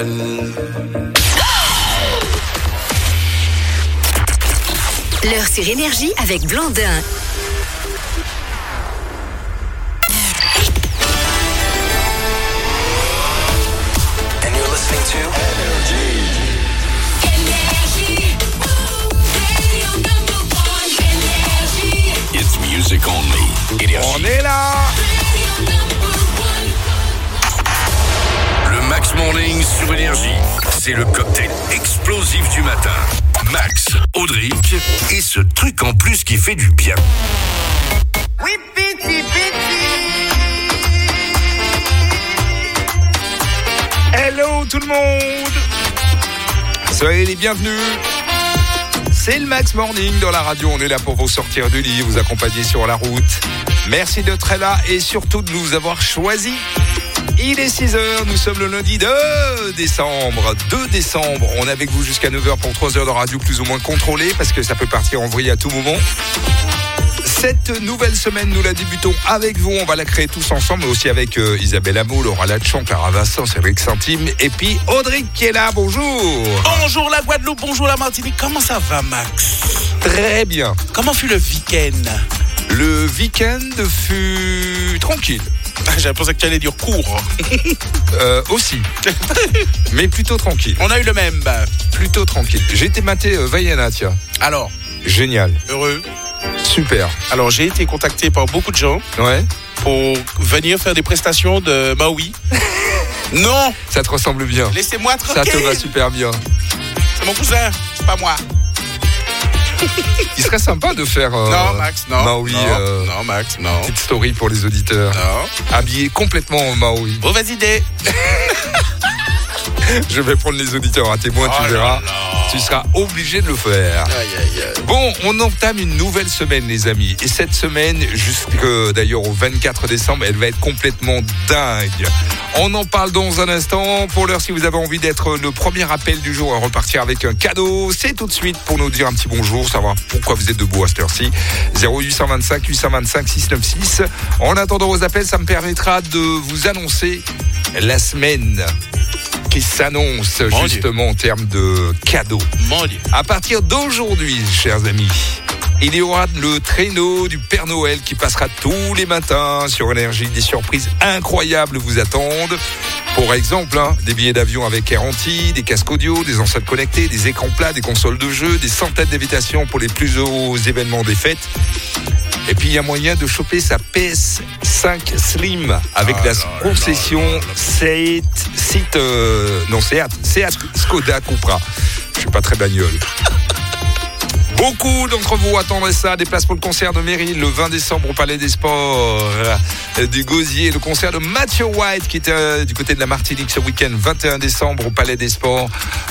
week-end. L'heure sur Énergie avec Blandin. And you're listening to Energy. It's music only. Énergie. On est là. Le Max Morning sur Énergie. C'est le cocktail explosif du matin. Max, Audric et ce truc en plus qui fait du bien. Oui, piti, piti. Hello tout le monde. Soyez les bienvenus. C'est le Max Morning dans la radio. On est là pour vous sortir du lit, vous accompagner sur la route. Merci d'être là et surtout de nous avoir choisis. Il est 6h, nous sommes le lundi 2 décembre. 2 décembre, on est avec vous jusqu'à 9h pour 3 heures de radio plus ou moins contrôlée parce que ça peut partir en vrille à tout moment. Cette nouvelle semaine, nous la débutons avec vous. On va la créer tous ensemble, mais aussi avec Isabelle Hameau, Laura Latchamp, Clara Vincent, Cédric Saint-Im et puis Audric qui est là. Bonjour. Bonjour la Guadeloupe, bonjour la Martinique. Comment ça va, Max? Très bien. Comment fut le week-end? Le week-end fut tranquille. J'avais pensé que tu allais dire court. Aussi. Mais plutôt tranquille. On a eu le même. Plutôt tranquille. J'ai été maté Vaiana, tiens. Alors, Génial. heureux. Super. Alors, j'ai été contacté par beaucoup de gens Ouais. pour venir faire des prestations de Maui. Non, Ça te ressemble bien. laissez-moi Ça tranquille. te va super bien. C'est mon cousin, c'est pas moi. Il serait sympa de faire Non, Max, non. Maui, non, Max, non. petite story pour les auditeurs. Non. Habillé complètement en Maui. Mauvaise idée. Je vais prendre les auditeurs à témoin, tu Oh là verras. là. Tu seras obligé de le faire. Aïe, aïe, aïe. Bon, on entame une nouvelle semaine, les amis. Et cette semaine, jusque d'ailleurs au 24 décembre, elle va être complètement dingue. On en parle dans un instant. Pour l'heure, si vous avez envie d'être le premier appel du jour à repartir avec un cadeau, c'est tout de suite pour nous dire un petit bonjour, savoir pourquoi vous êtes debout à cette heure-ci. 0825 825 696. En attendant vos appels, ça me permettra de vous annoncer la semaine qui s'annonce Mon justement en termes de cadeaux. Mon Dieu. À partir d'aujourd'hui, chers amis, il y aura le traîneau du Père Noël qui passera tous les matins sur Énergie. Des surprises incroyables vous attendent. Pour exemple, des billets d'avion avec Air-Antilles, des casques audio, des enceintes connectées, des écrans plats, des consoles de jeux, des centaines d'invitations pour les plus hauts événements des fêtes. Et puis il y a moyen de choper sa PS5 Slim avec la concession Seat Skoda Cupra. Je suis pas très bagnole. Beaucoup d'entre vous attendraient ça, des places pour le concert de Meryl le 20 décembre au Palais des Sports du Gosier, le concert de Matthew White qui était du côté de la Martinique ce week-end 21 décembre au Palais des Sports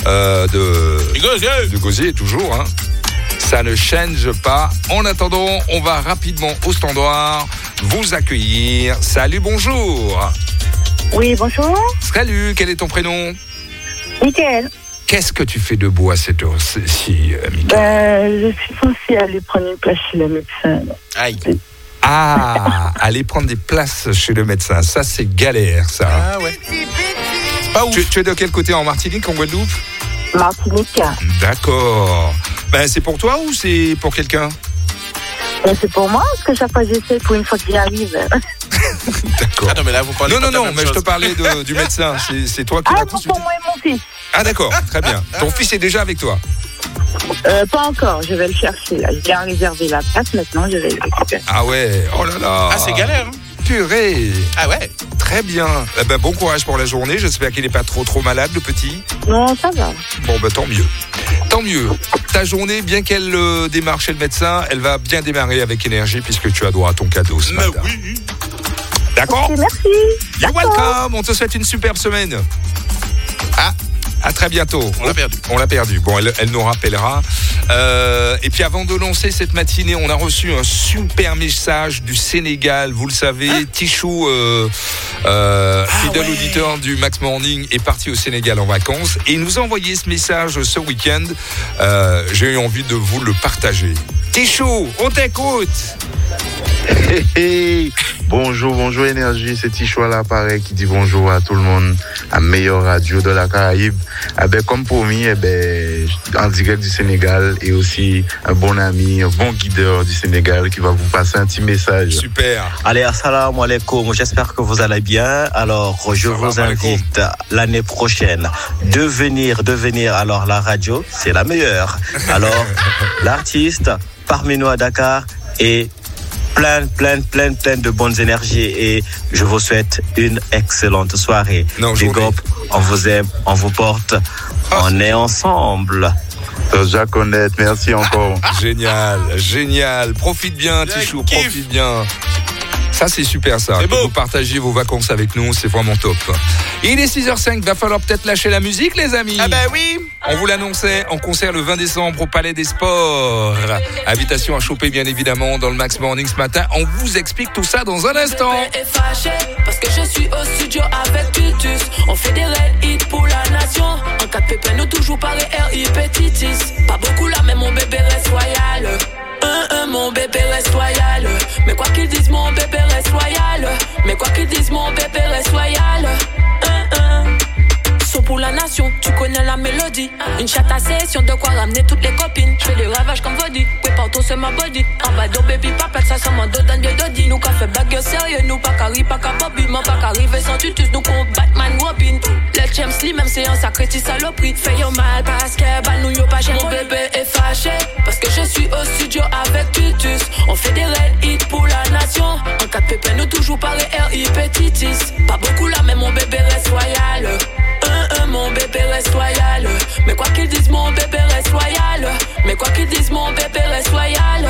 de Gosier toujours. Ça ne change pas. En attendant, on va rapidement au standard vous accueillir. Salut, bonjour. Oui, bonjour. Salut, quel est ton prénom? Mickaël. Qu'est-ce que tu fais debout à cette heure-ci, Mickaël? Je suis censée aller prendre une place chez le médecin. Aïe. Ah, aller prendre des places chez le médecin. Ça, c'est galère, ça. Ah ouais. C'est pas ouf. Tu es de quel côté, en Martinique, en Guadeloupe? Martinique. D'accord. Ben, c'est pour toi ou c'est pour quelqu'un? C'est pour moi, parce que chaque fois j'essaie pour une fois que j'y arrive. D'accord. Ah non, mais là, vous parlez Non, pas de la non, même mais je te chose. parlais du médecin. C'est toi qui Ah, l'as non, consulté. pour moi et mon fils. Ah, d'accord, très bien. Ton fils est déjà avec toi? Pas encore, je vais le chercher. Là. J'ai réservé la place, maintenant je vais le récupérer. Ah ouais, oh là là. Ah, c'est galère. Hein. Purée. Ah ouais. Très bien. Eh ben, bon courage pour la journée. J'espère qu'il n'est pas trop malade, le petit. Non, ça va. Bon, ben tant mieux. Tant mieux. Ta journée, bien qu'elle démarre chez le médecin, elle va bien démarrer avec Énergie puisque tu as droit à ton cadeau ce Mais matin. oui. D'accord? Ok, merci. You're D'accord. welcome. On te souhaite une superbe semaine. Ah, à très bientôt. On l'a perdu. On l'a perdu. Bon, elle nous rappellera. Et puis avant de lancer cette matinée, on a reçu un super message du Sénégal. Vous le savez, Tichou, fidèle auditeur du Max Morning, est parti au Sénégal en vacances. Et il nous a envoyé ce message ce week-end. J'ai eu envie de vous le partager. Tichou, on t'écoute. Bonjour Énergie, c'est Tichou à l'appareil qui dit bonjour à tout le monde, à meilleure radio de la Caraïbe. Comme promis, en direct du Sénégal et aussi un bon ami, un bon guideur du Sénégal qui va vous passer un petit message. Super. Allez, assalamu alaikum, j'espère que vous allez bien. Alors, je vous invite l'année prochaine de venir. Alors, la radio, c'est la meilleure. Alors, l'artiste parmi nous à Dakar et plein de bonnes énergies et je vous souhaite une excellente soirée. Big up, on vous aime, on vous porte, on est ensemble. Jacques Honnête, merci encore. Génial. Profite bien, Tichou, profite bien. Ça, c'est super, ça. Que vous partagez vos vacances avec nous, c'est vraiment top. Il est 6h05, va falloir peut-être lâcher la musique, les amis. Ah ben oui. On vous l'annonçait, en concert le 20 décembre au Palais des Sports. Invitation à choper, bien évidemment, dans le Max Morning ce matin. On vous explique tout ça dans un instant. Bébé est fâché parce que je suis au studio avec Titus. On fait des red hits pour la nation. En cas de pépin, nous toujours pareil, R.I.P. Titis. Pas beaucoup là, mais mon bébé reste loyal. Mon bébé reste loyal. Mais quoi qu'ils disent, mon bébé reste loyal. Mais quoi qu'ils disent, mon bébé reste loyal. Son pour la nation, tu connais la mélodie. Une chatte à session, de quoi ramener toutes les copines. Je fais des ravages comme Vodi, prépare tout c'est ma body. En bas de baby papa, ça c'est mon dos dans des dodi. Nous qu'a fait bague sérieux, nous pas carry, pas qu'à Bobby. M'en pas qu'arriver sans tutus, nous qu'on Batman Robin. Les James Lee, même c'est un sacré petit saloperie. Fais yo mal parce que bah nous yo pas chez mon bébé est fâché parce que je suis au studio avec Titus. On fait des red hits pour la nation. En cas de pépin, nous toujours pareil, R.I.P. Titis. Pas beaucoup là, mais mon bébé reste loyal. Mon bébé reste loyal. Mais quoi qu'ils disent, mon bébé reste loyal. Mais quoi qu'ils disent, mon bébé reste loyal.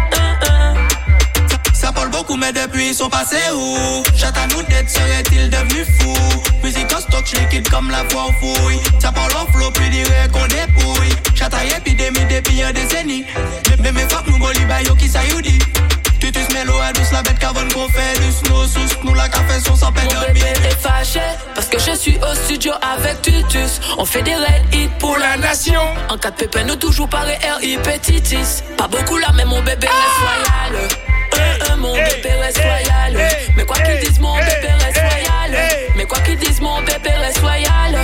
Ça parle beaucoup, mais depuis ils sont passés où? Chata nous d'être, serait-il devenu fou? Musique en stock, j'liquide comme la foi au fouille. Ça parle en flow, puis dirait qu'on dépouille. Chata épidémie depuis une décennie. Mais mes femmes nous bolibayo qui ça you dit? Titus Melo a douce la bête qu'avant qu'on fait du snow sous nous la café son sans peine. Mon bébé est fâché parce que je suis au studio avec Titus. On fait des red hits pour la nation. En cas de pépin, nous toujours pareil, R.I.P. Titis. Pas beaucoup là, mais mon bébé reste loyal. Mon bébé reste loyal. Mais quoi qu'ils disent, mon bébé reste loyal. Mais quoi qu'ils disent, mon bébé reste loyal.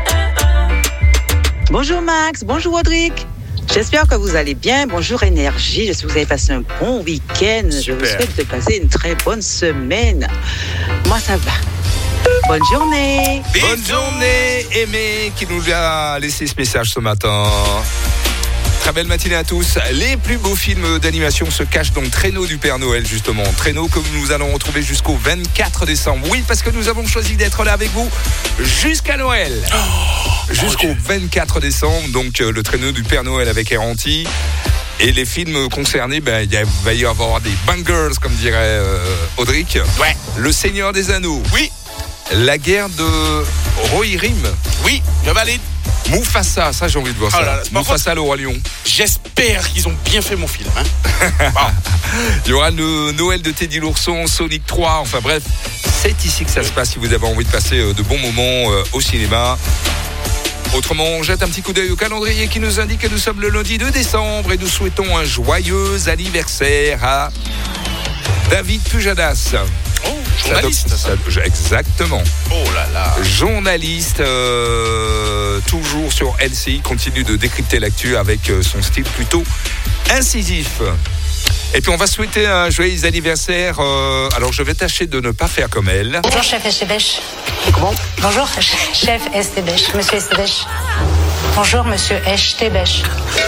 Bonjour Max, bonjour Audric. J'espère que vous allez bien. Bonjour Énergie. J'espère que vous avez passé un bon week-end. Super. Je vous souhaite de passer une très bonne semaine. Moi, ça va. Bonne journée. Bonne journée, Aimé, qui nous a laissé ce message ce matin. Très belle matinée à tous. Les plus beaux films d'animation se cachent dans le traîneau du Père Noël, justement. Traîneau que nous allons retrouver jusqu'au 24 décembre. Oui, parce que nous avons choisi d'être là avec vous jusqu'à Noël. Jusqu'au 24 décembre, donc le traîneau du Père Noël avec Erranti. Et les films concernés, il va y avoir des bangers, comme dirait Audric. Ouais. Le Seigneur des Anneaux. Oui. La guerre de Rohirrim. Oui, je valide. Mufasa, ça j'ai envie de voir ça. Là, Mufasa le Roi Lion. J'espère qu'ils ont bien fait mon film. Bon. Il y aura le Noël de Teddy l'ourson, Sonic 3, enfin bref, c'est ici que ça se passe si vous avez envie de passer de bons moments au cinéma. Autrement, on jette un petit coup d'œil au calendrier qui nous indique que nous sommes le lundi 2 décembre et nous souhaitons un joyeux anniversaire à David Pujadas. Oh, journaliste, ça. Exactement. Oh là là. Journaliste, toujours sur LCI, continue de décrypter l'actu avec son style plutôt incisif. Et puis on va souhaiter un joyeux anniversaire. Alors je vais tâcher de ne pas faire comme elle. Bonjour chef Estébèche. Comment? Bonjour chef Estébèche, monsieur Estébèche. Bonjour monsieur Estébèche.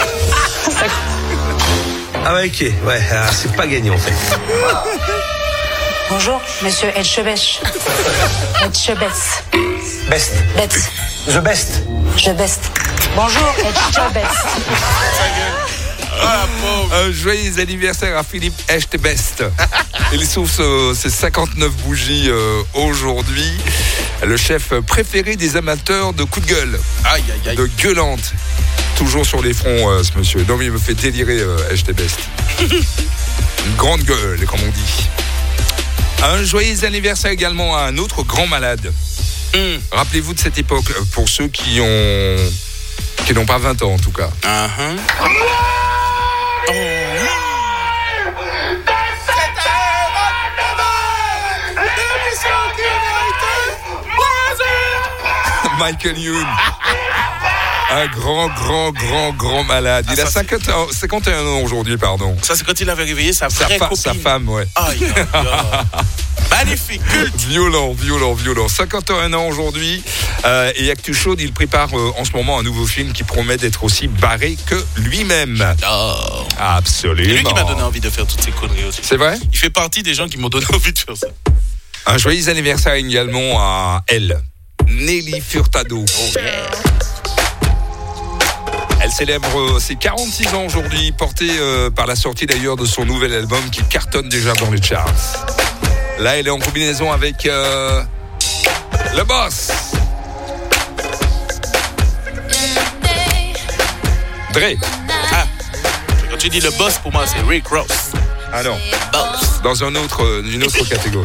Ah ouais, ok, ouais, c'est pas gagné en fait. Bonjour monsieur Etchebèche. Etchebès. Best. Best. The best. Je best. Bonjour Etchebès. Un joyeux anniversaire à Philippe Echtebest. Il souffle ses 59 bougies aujourd'hui. Le chef préféré des amateurs de coups de gueule. Aïe, aïe, aïe. De gueulante. Toujours sur les fronts, ce monsieur. Non, mais il me fait délirer, Echtebest. Une grande gueule, comme on dit. Un joyeux anniversaire également à un autre grand malade. Rappelez-vous de cette époque, pour ceux qui n'ont pas 20 ans en tout cas. Uh-huh. Oh. Michael Youn. Un grand malade. Il a 51 ans aujourd'hui, pardon. Ça, c'est quand il avait réveillé sa vraie copine. Sa femme, ouais. Aïe. Magnifique, culte. Violent. 51 ans aujourd'hui. Et Actu Chaude, il prépare en ce moment un nouveau film qui promet d'être aussi barré que lui-même. Absolument. C'est lui qui m'a donné envie de faire toutes ces conneries aussi. C'est vrai? Il fait partie des gens qui m'ont donné envie de faire ça. Un joyeux anniversaire également à elle, Nelly Furtado. Elle célèbre ses 46 ans aujourd'hui, portée par la sortie d'ailleurs de son nouvel album qui cartonne déjà dans les charts. Là, elle est en combinaison avec le boss. Dre. Ah, quand tu dis le boss, pour moi, c'est Rick Ross. Ah non. Boss. Dans une autre catégorie.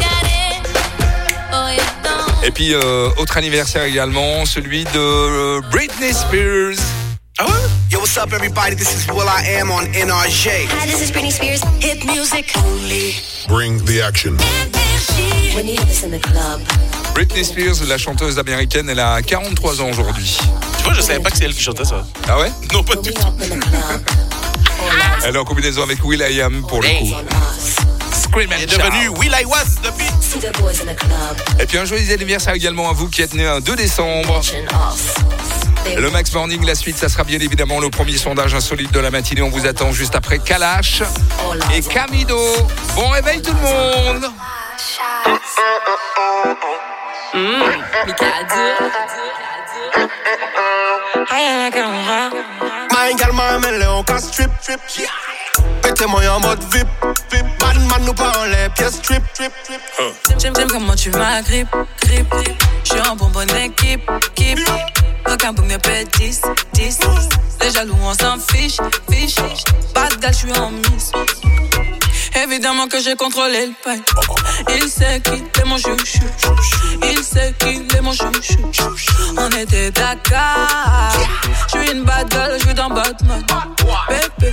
Et puis, autre anniversaire également, celui de Britney Spears. Ah ouais? Yo, what's up, everybody? This is Will I Am on NRJ. Hi, this is Britney Spears. Hit music only. Bring the action. When you hear this in the club. Britney Spears, la chanteuse américaine, elle a 43 ans aujourd'hui. Tu vois, je savais pas que c'est elle qui chantait ça. Ah ouais? Non, pas du tout. Elle est en combinaison avec Will I Am pour le coup. Elle est devenue Will I Was depuis. Et puis un joyeux anniversaire également à vous qui êtes né un 2 décembre. Le Max Morning, la suite, ça sera bien évidemment le premier sondage insolite de la matinée. On vous attend juste après Kalash et Camido. Bon réveil tout le monde. My gal m'a mêlé en casse trip. Mettez-moi en mode VIP. Batman nous pas en les pièces trip. J'aime comment tu m'agrippes. J'suis en bonne équipe. Aucun boum me pète 10. Les jaloux on s'en fiche. Bad gal j'suis en miss. Évidemment que j'ai contrôlé le pain. Il sait qu'il est mon chouchou. Il sait qu'il est mon chouchou. On était d'accord. J'suis une bad girl, j'joue dans Batman. Baby,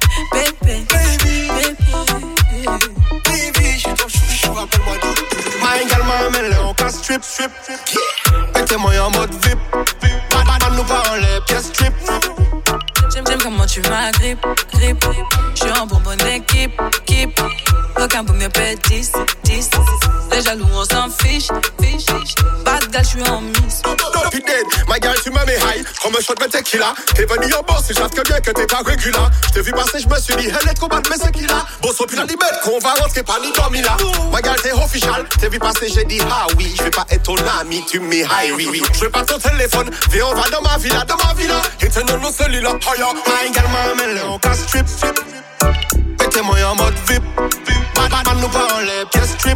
j'suis ton chouchou, rappelle-moi d'où. My gal m'a mêlé en casse trip. Mettez-moi en mode VIP. Batman nous pas en les pièces trip. J'aime comment tu m'agrippes. J'suis en bonne équipe. Aucun boum me pète 10. Les jaloux on s'en fiche. Bad gal j'suis en miss. Don't be dead, my girl tu me mets high. Comme un shot de tequila. T'es venu en boss et j'avais bien que t'es pas régulier. J't'ai vu passer, j'me suis dit elle est trop bad mais c'est qui là. Boss au plus la limite qu'on va rentrer pas ni dormir là. My girl t'es official. T'es vu passer, j'ai dit ah oui. J'vais pas être ton ami, tu me high oui. J'vais pas ton téléphone. Viens on va dans ma villa. Et t'es non non celui-là. My girl m'a mêlé en casse trip. Mettez-moi en mode VIP. Batman nous pas en les pièces trip.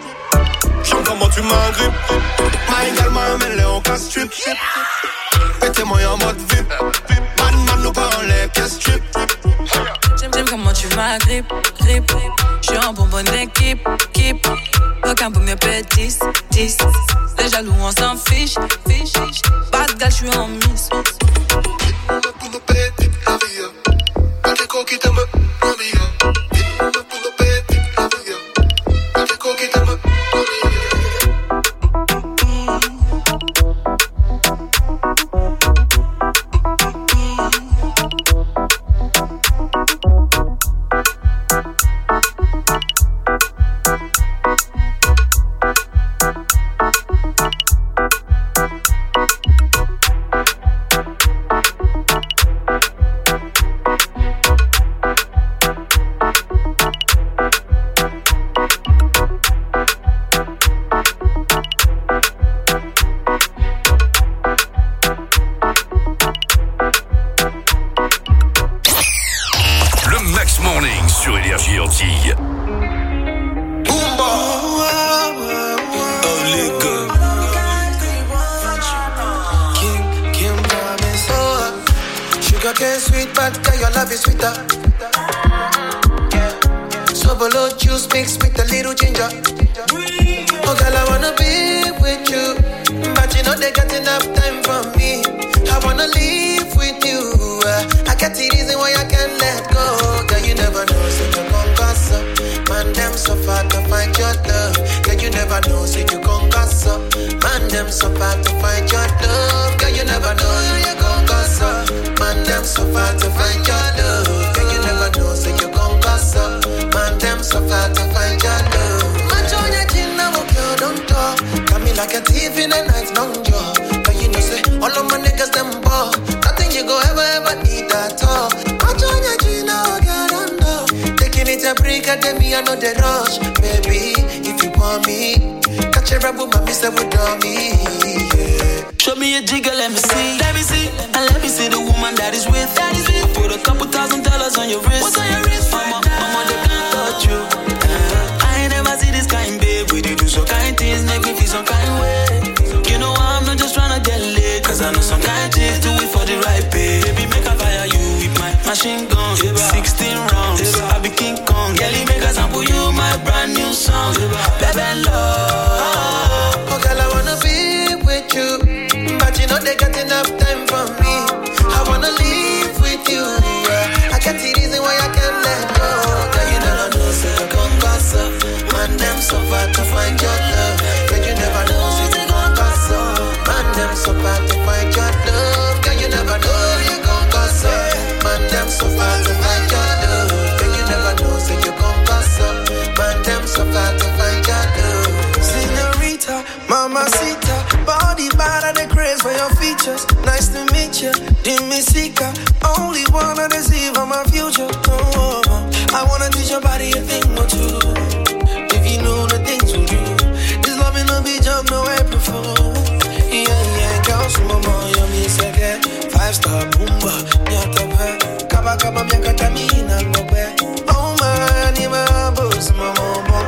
J'aime comment tu m'agrippes. My girl m'a mêlé en casse trip. Mettez-moi en mode VIP. Batman nous pas en les pièces trip. J'aime comment tu m'agrippes. J'suis en bonne équipe. Aucun boum me pète 10. Les jaloux on s'en fiche. Bad gal j'suis en miss. Them so far to find your love. Girl, you never know, say them so far to find your love. Girl, you never know you gon' cause up. Man, them so far to find your love. Girl, you never know so you gon' cause up. Man, them so far to find your love. Man, show your chin now, girl, don't talk. Got me like a thief in the night, long jaw. But you know say all of my niggas them ball. Nothing you go ever need at all. Man, show your chin now, girl, don't talk. Taking it a break, and then me I know the rush, baby. If you want me. Catch a rebel, my mister would draw me. Yeah. Show me a jigger, let me see. Let me see. And let me see the woman that is with. I put a couple $1,000 on your wrist. What's on your wrist? Mama, they can't touch you. I ain't never see this kind, babe. We do so kind things, make me feel some kind way. You know I'm not just tryna get laid. Cause I know some kind chicks do it for the right pay. Baby, make a fire you with my machine gun. 16 rounds, I be King Kong. Girlie, make a sample you my brand new song. Baby, love. Oh, girl, I wanna be with you. But you know they got enough time for me. I wanna live with you. I got the reason why I can't let go. Girl, you never know, so you gon' pass up. Man, them so far to find your love. Girl, you never know, so you gon' pass up. Man, them so far to find your love. Girl, you never know, you gon' pass up. Man, them so far to find your love. Girl, you never know, so you gon' pass up. Man, them so far to find your love. Señorita, mamacita, body bad and the craze for your features. Nice to meet you, Dimisika. Only wanna deceive on my future. Oh, I wanna teach your body a thing or two. If you know the things we do, this love in a beach up no April Fool. Yeah, girl, some more, you me second. 5-star boomba, nyata pe. Kaba kaba miaka tamina ngobe. Oh man, you my boss, mama.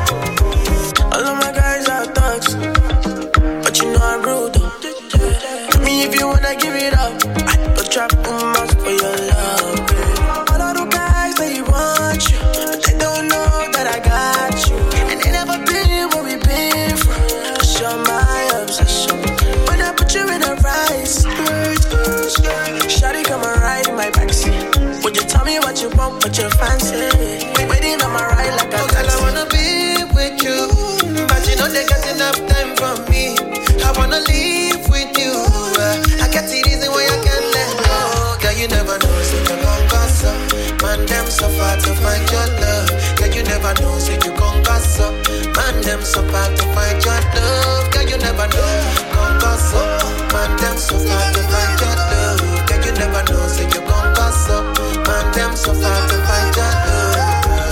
All of my guys are thugs, but you know I'm rude. Tell me if you wanna give it up. I will drop a mark for your love. All of the guys they want you, but they don't know that I got you. And they never been where we been from. Cause you're my obsession. When I put you in a right skirt, shawty come and ride in my backseat. Would you tell me what you want, what you fancy? Waiting on my ride like a taxi. Girl, I wanna be with you. But you know they got enough time for me. I wanna live with you. I got the reason why I can't let go. Girl, you never know, so you gon' pass up. Man, them so far to find your love. Girl, you never know, so you gon' pass up. Man, them so far to find your love. Girl, you never know, gon' pass up. Man, them so far to find your love. Girl, you never know, so you gon' pass up. Man, them so far to find your love.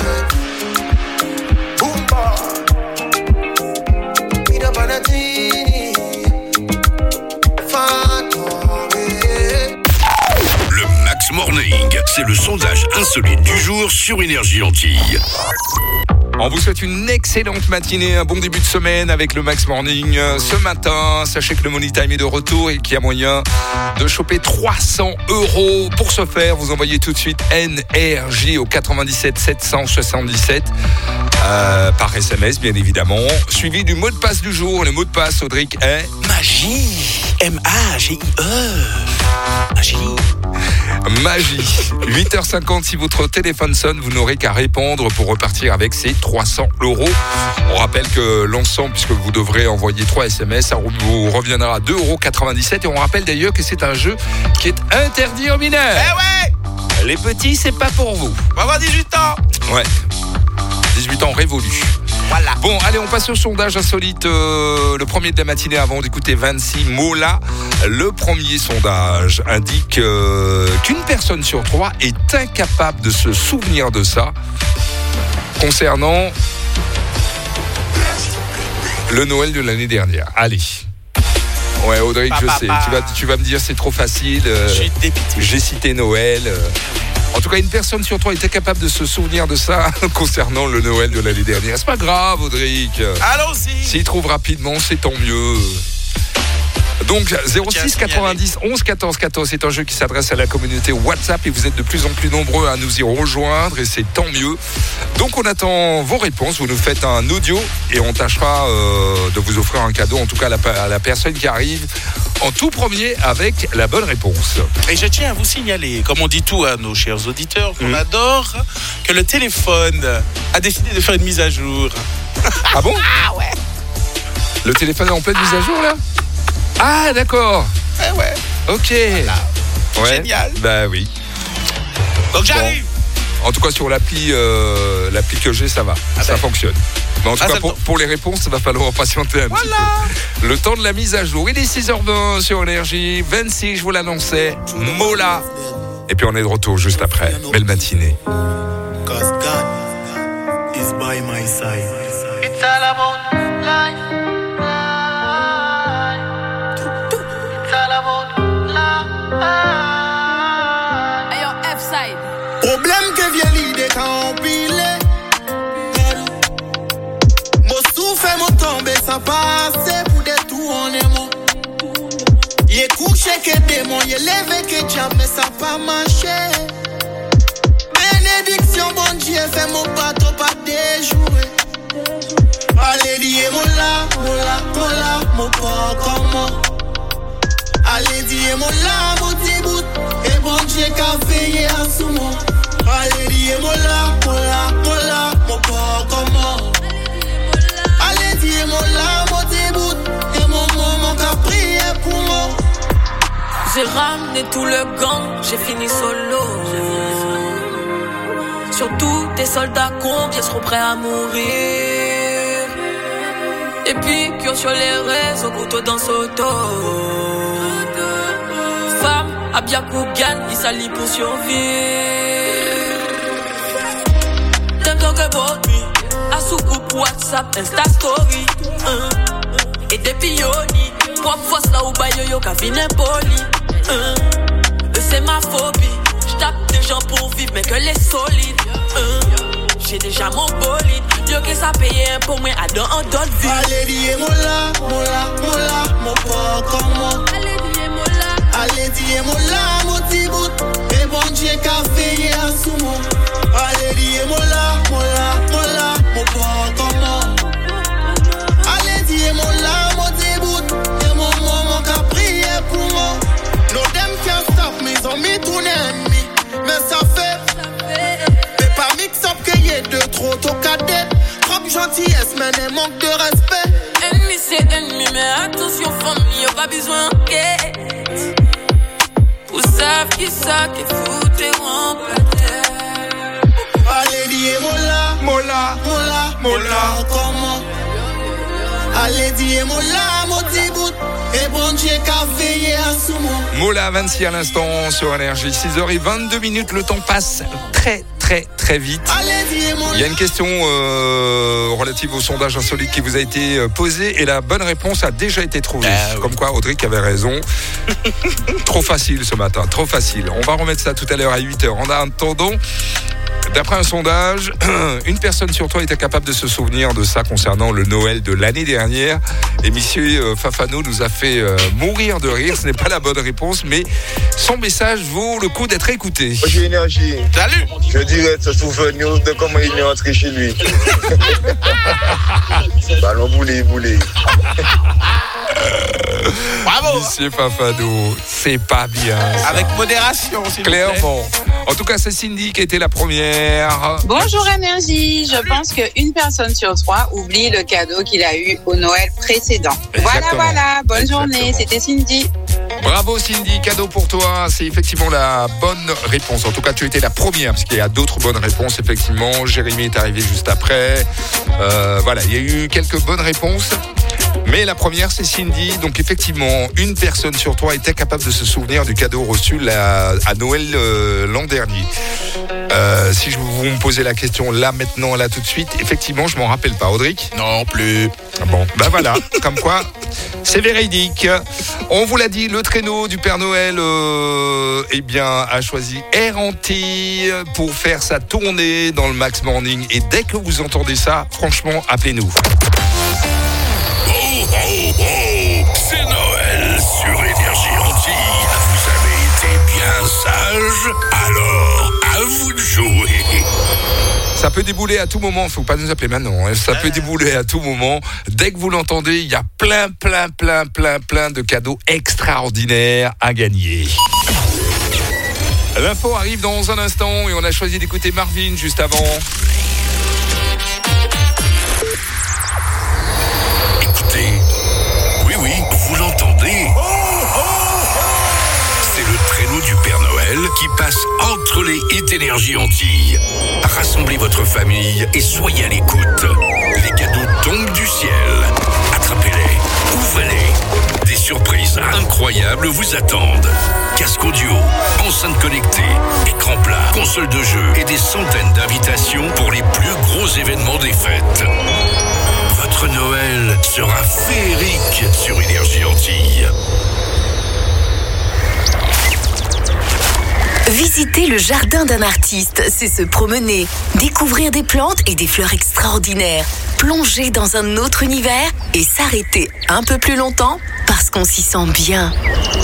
Le Max Morning, c'est le sondage insolite du jour sur Énergie Antilles. On vous souhaite une excellente matinée, un bon début de semaine avec le Max Morning. Ce matin, sachez que le Money Time est de retour et qu'il y a moyen de choper 300 €. Pour ce faire, vous envoyez tout de suite NRJ au 97 777 par SMS, bien évidemment, suivi du mot de passe du jour. Le mot de passe, Audric, est Magie. M-A-G-I-E. Magie. Magie. 8h50, si votre téléphone sonne, vous n'aurez qu'à répondre pour repartir avec ces 300 €. On rappelle que l'ensemble, puisque vous devrez envoyer 3 SMS, ça vous reviendra à 2,97 €. Et on rappelle d'ailleurs que c'est un jeu qui est interdit aux mineurs. Eh ouais! Les petits, c'est pas pour vous. On va avoir 18 ans. Ouais. 18 ans révolus. Voilà. Bon, allez, on passe au sondage insolite. Le premier de la matinée avant d'écouter Vinci Mola. Le premier sondage indique qu'une personne sur 3 est incapable de se souvenir de ça concernant le Noël de l'année dernière. Allez. Ouais, Audric, je sais. Tu vas me dire c'est trop facile. Je suis dépité. J'ai cité Noël. En tout cas, une personne sur 3 était capable de se souvenir de ça concernant le Noël de l'année dernière. C'est pas grave, Audric. Allons-y. S'il trouve rapidement, c'est tant mieux. Donc 06 90 11 14 14, c'est un jeu qui s'adresse à la communauté WhatsApp et vous êtes de plus en plus nombreux à nous y rejoindre et c'est tant mieux. Donc on attend vos réponses, vous nous faites un audio et on tâchera de vous offrir un cadeau, en tout cas à la personne qui arrive en tout premier avec la bonne réponse. Et je tiens à vous signaler, comme on dit tout à nos chers auditeurs qu'on adore, que le téléphone a décidé de faire une mise à jour. Ah bon? Ah ouais. Le téléphone est en pleine mise à jour là? Ah, d'accord. Ouais. Ok. Voilà. Ouais. Génial. Bah oui. Donc j'arrive. En tout cas, sur l'appli que j'ai, ça va. Ça fonctionne. Mais en tout cas, pour les réponses, il va falloir patienter un petit peu. Le temps de la mise à jour. Il est 6h20 sur Énergie. 26, je vous l'annonçais. Mola. Et puis on est de retour juste après. Belle matinée. Cause God is by my side. It's all about life. It's all about life. Ayo, F-side. Problème que vient l'idée quand on pile. Mon souffle, mon tombé, ça passe pour des tours en aimant. Il est couché que démon, il est levé que diable, mais ça pas marché. Bénédiction, bon Dieu, fait mon bateau pas déjouer. Allez, dis mon corps comment. Allez, dis mon petit bout. Et bon Dieu, qu'a veillé à sous moi. Allez, dis mon corps comment. Allez, dis mon petit bout. Et mon maman qu'a prié pour moi. J'ai ramené tout le gang, j'ai fini solo. Surtout des soldats combien seront prêts à mourir. Et puis cure sur les réseaux, couteau dans Soto. Femme, Abia Kougan, il s'allie pour survivre. T'aimes donc que bon nuit, à sous-coupe WhatsApp, Insta Story. Et des pioniers, propre force là où baille yo qu'a fini impoli. C'est ma phobie. J'tape des gens pour vivre, mais que les solides. J'ai déjà mon bolide. Dieu que ça paye un pour moi à dans un d'autres vies. Allez, dis mola, mon corps comment. Allez, dis mola, mon petit bout. Et bon Dieu qu'a veillé à sous moi. Allez, dis mola, mon corps comment. Allez, dis mola, mon petit bout. Et mon maman qu'a prié pour moi. No them can't stop me, ils ont mis tout ennemi. Mais ça fait. Mais pas mix up qu'il y ait de trop tôt cadet. Trop gentillesse, mais un manque de respect. Ennemi c'est ennemi, mais attention famille, y'a pas besoin d'enquête. Vous savez qui ça, qui fout et remplacer. Allez, dis mola, comment. Allez, dis mola, mon petit bout. Et bon Dieu qu'a veillé à sous moi. Mola 26 à l'instant sur Énergie. 6h22, le temps passe très vite. Il y a une question relative au sondage insolite qui vous a été posé et la bonne réponse a déjà été trouvée. Comme quoi Audric avait raison. Trop facile ce matin, trop facile. On va remettre ça tout à l'heure à 8h. En attendant, d'après un sondage, une personne sur trois était capable de se souvenir de ça concernant le Noël de l'année dernière. Et monsieur Fafano nous a fait mourir de rire. Ce n'est pas la bonne réponse, mais son message vaut le coup d'être écouté. J'ai Énergie. Salut. Je dirais de se souvenir de comment il est entré chez lui. Ballon boulé. Bravo. Monsieur Fafano, c'est pas bien. Ça. Avec modération, s'il vous plaît. Clairement. En tout cas, c'est Cindy qui était la première. Bonjour Énergie, je pense qu'une personne sur trois oublie le cadeau qu'il a eu au Noël précédent. Exactement. Voilà, bonne Exactement. journée, c'était Cindy. Bravo Cindy, cadeau pour toi, c'est effectivement la bonne réponse. En tout cas, tu étais la première, parce qu'il y a d'autres bonnes réponses, effectivement. Jérémy est arrivé juste après. Voilà, il y a eu quelques bonnes réponses. Mais la première, c'est Cindy. Donc effectivement, une personne sur trois était capable de se souvenir du cadeau reçu à Noël l'an dernier. Si vous me posez la question là, maintenant, là, tout de suite, effectivement, je m'en rappelle pas. Audric ? Non plus. Bon, ben voilà, comme quoi, c'est véridique. On vous l'a dit, le traîneau du Père Noël a choisi R&T pour faire sa tournée dans le Max Morning. Et dès que vous entendez ça, franchement, appelez-nous. C'est Noël sur Énergie Antilles. Vous avez été bien sage, alors à vous de jouer. Ça peut débouler à tout moment, faut pas nous appeler maintenant, hein. Ça peut débouler à tout moment. Dès que vous l'entendez, il y a plein de cadeaux extraordinaires à gagner. L'info arrive dans un instant et on a choisi d'écouter Marvin juste avant. Écoutez, oui, vous l'entendez. du Père Noël qui passe entre les hits Énergie Antilles. Rassemblez votre famille et soyez à l'écoute. Les cadeaux tombent du ciel. Attrapez-les, ouvrez-les. Des surprises incroyables vous attendent. Casque audio, enceinte connectée, écran plat, console de jeu et des centaines d'invitations pour les plus gros événements des fêtes. Votre Noël sera féerique sur Énergie Antilles. Visiter le jardin d'un artiste, c'est se promener, découvrir des plantes et des fleurs extraordinaires, plonger dans un autre univers et s'arrêter un peu plus longtemps parce qu'on s'y sent bien.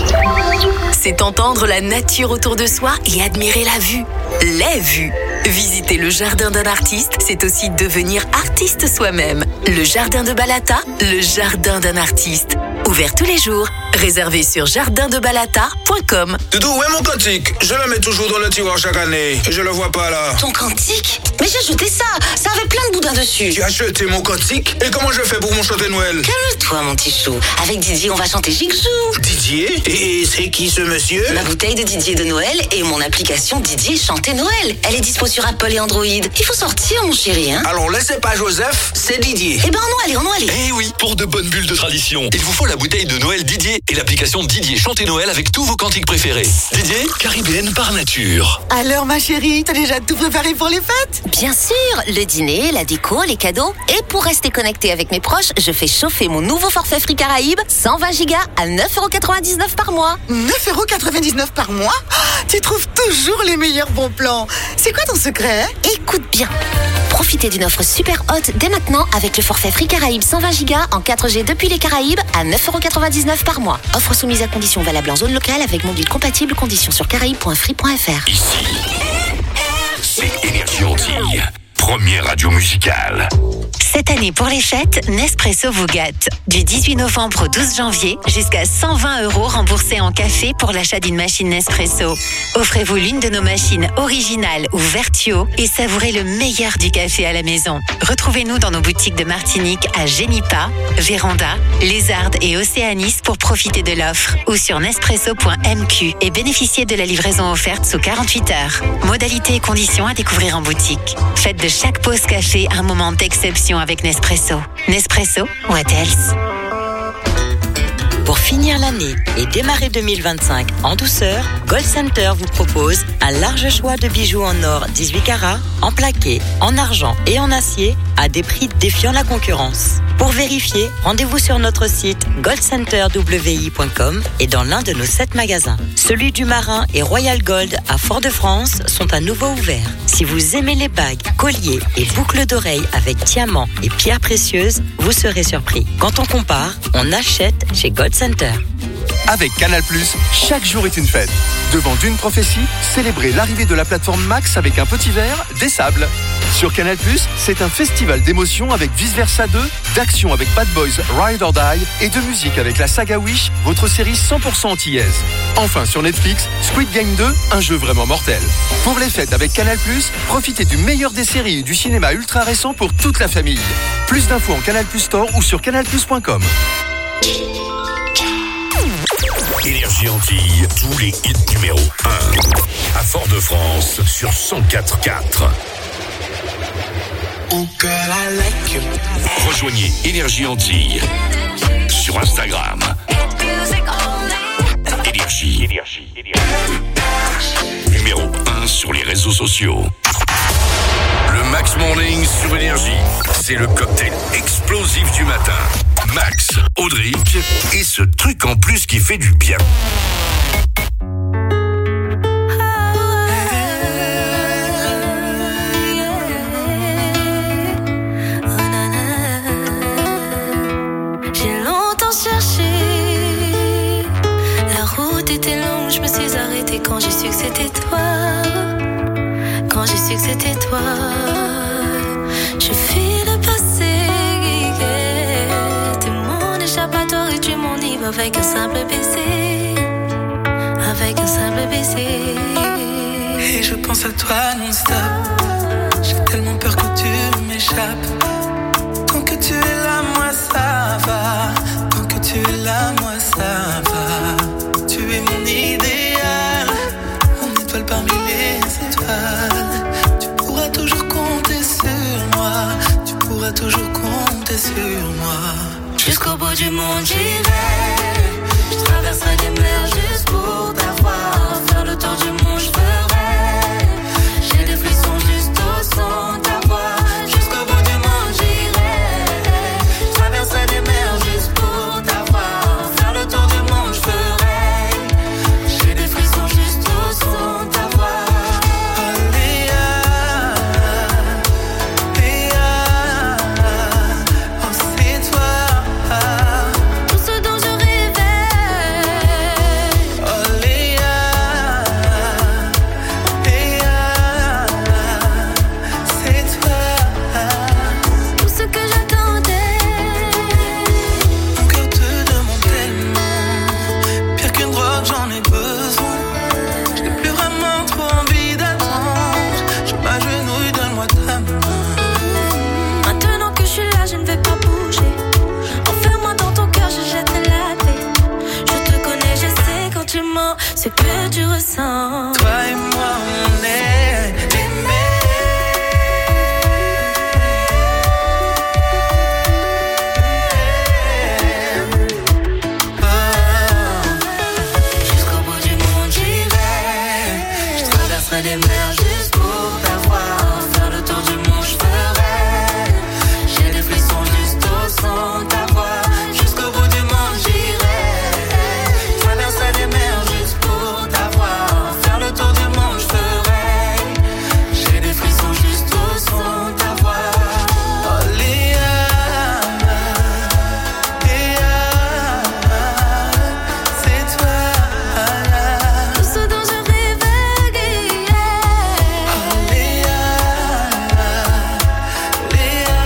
C'est entendre la nature autour de soi et admirer la vue, les vues. Visiter le jardin d'un artiste, c'est aussi devenir artiste soi-même. Le jardin de Balata, le jardin d'un artiste. Ouvert tous les jours. Réservé sur jardindebalata.com. Doudou, où est mon cantique? Je le mets toujours dans le tiroir chaque année. Et je le vois pas là. Ton cantique? Mais j'ai jeté ça. Ça avait plein de boudins dessus. Tu as jeté mon cantique? Et comment je fais pour mon chanter Noël? Calme-toi, mon petit chou. Avec Didier, on va chanter Gigjou. Didier? Et c'est qui ce monsieur? Ma bouteille de Didier de Noël et mon application Didier Chanter Noël. Elle est dispo sur Apple et Android. Il faut sortir, mon chéri, hein? Alors laissez pas Joseph, c'est Didier. Eh ben, on allez. Eh oui, pour de bonnes bulles de tradition, il vous faut la bouteille de Noël Didier et l'application Didier Chanter Noël avec tous vos cantiques préférés. Didier, caribéenne par nature. Alors ma chérie, t'as déjà tout préparé pour les fêtes? Bien sûr, le dîner, la déco, les cadeaux. Et pour rester connecté avec mes proches, je fais chauffer mon nouveau forfait Free Caraïbes 120 Go à 9,99€ par mois. 9,99€ par mois? Tu trouves toujours les meilleurs bons plans. C'est quoi ton secret? Écoute bien. Profitez d'une offre super haute dès maintenant avec le forfait Free Caraïbes 120 Go en 4G depuis les Caraïbes à 9,99€ par mois. Offre soumise à conditions valables en zone locale avec mobile compatible. Conditions sur caraïbes.free.fr. Ici, c'est Énergie Antilles, première radio musicale. Cette année pour les fêtes, Nespresso vous gâte. Du 18 novembre au 12 janvier, jusqu'à 120€ remboursés en café pour l'achat d'une machine Nespresso. Offrez-vous l'une de nos machines originales ou Vertuo et savourez le meilleur du café à la maison. Retrouvez-nous dans nos boutiques de Martinique à Génipa, Véranda, Lézardes et Océanis pour profiter de l'offre ou sur nespresso.mq et bénéficier de la livraison offerte sous 48 heures. Modalités et conditions à découvrir en boutique. Faites de chaque pause café un moment d'exception avec Nespresso. Nespresso, what else? Pour finir l'année et démarrer 2025 en douceur, Gold Center vous propose un large choix de bijoux en or 18 carats, en plaqué, en argent et en acier à des prix défiant la concurrence. Pour vérifier, rendez-vous sur notre site goldcenterwi.com et dans l'un de nos 7 magasins. Celui du Marin et Royal Gold à Fort-de-France sont à nouveau ouverts. Si vous aimez les bagues, colliers et boucles d'oreilles avec diamants et pierres précieuses, vous serez surpris. Quand on compare, on achète chez Gold Center. Avec Canal+, chaque jour est une fête. Devant Dune Prophétie, célébrez l'arrivée de la plateforme Max avec un petit verre, des sables. Sur Canal+, c'est un festival d'émotions avec Vice Versa 2, d'action avec Bad Boys Ride or Die et de musique avec la saga Wish, votre série 100% antillaise. Enfin sur Netflix, Squid Game 2, un jeu vraiment mortel. Pour les fêtes avec Canal+, profitez du meilleur des séries et du cinéma ultra récent pour toute la famille. Plus d'infos en Canal+ Store ou sur canalplus.com. Énergie Antilles, tous les hits numéro 1. À Fort-de-France, sur 104.4. Rejoignez Énergie Antilles sur Instagram. Énergie. Numéro 1 sur les réseaux sociaux. Le Max Morning sur Énergie, c'est le cocktail explosif du matin. Max, Audric et ce truc en plus qui fait du bien. J'ai longtemps cherché, la route était longue, je me suis arrêtée quand j'ai su que c'était toi. Quand j'ai su que c'était toi, je fuis le passé. T'es mon échappatoire et tu m'enivres avec un simple baiser. Avec un simple baiser. Et je pense à toi non-stop. J'ai tellement peur que tu m'échappes. Tant que tu es là, moi ça va. Tant que tu es là, moi ça va. Tu es mon idéal. sur moi. Jusqu'au bout du monde j'irai. Je traverserai des mers juste pour t'avoir. Faire le tour du monde je ferai. J'ai des frissons juste au son de ta voix. Jusqu'au bout du monde j'irai. Je traverserai des mers juste pour t'avoir. Faire le tour du monde je ferai. J'ai des frissons juste au son de ta voix. Ce que tu ressens. Toi et moi on est aimés. Jusqu'au bout du monde j'irai. Je traverserai des mers juste pour t'avoir. Faire le tour du monde je ferai. J'ai des frissons juste au son de ta voix. Jusqu'au bout du monde j'irai. Je traverserai des mers juste pour t'avoir. Faire le tour du monde je ferai. J'ai des frissons juste au son de ta voix. Oh Léa, Léa, c'est toi. Tout ce dont je rêvais. Oh Léa, Léa,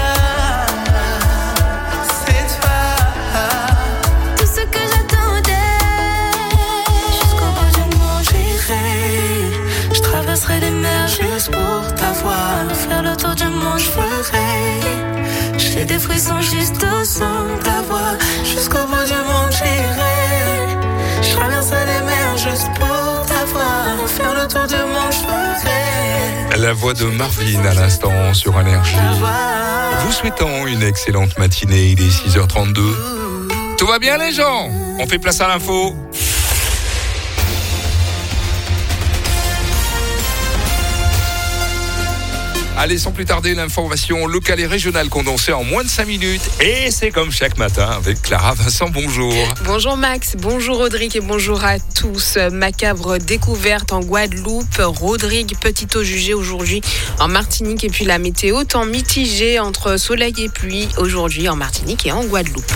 c'est toi. Tout ce que j'attendais. Jusqu'au bout du monde j'irai. Je traverserai des mers juste pour t'avoir. Faire le tour du monde je ferai. J'ai des frissons juste au son de ta voix. Jusqu'au bout du monde j'irai. Je traverserai des mers juste pour t'avoir. Faire le tour du monde je ferai. La voix de Marvin à l'instant sur Énergie. Vous souhaitant une excellente matinée, il est 6h32. Tout va bien les gens? On fait place à l'info. Allez, sans plus tarder, l'information locale et régionale condensée en moins de 5 minutes. Et c'est comme chaque matin avec Clara Vincent, bonjour. Bonjour Max, bonjour Rodrigue et bonjour à tous. Macabre découverte en Guadeloupe. Rodrigue, petit eau jugé aujourd'hui en Martinique. Et puis la météo, temps mitigé entre soleil et pluie aujourd'hui en Martinique et en Guadeloupe.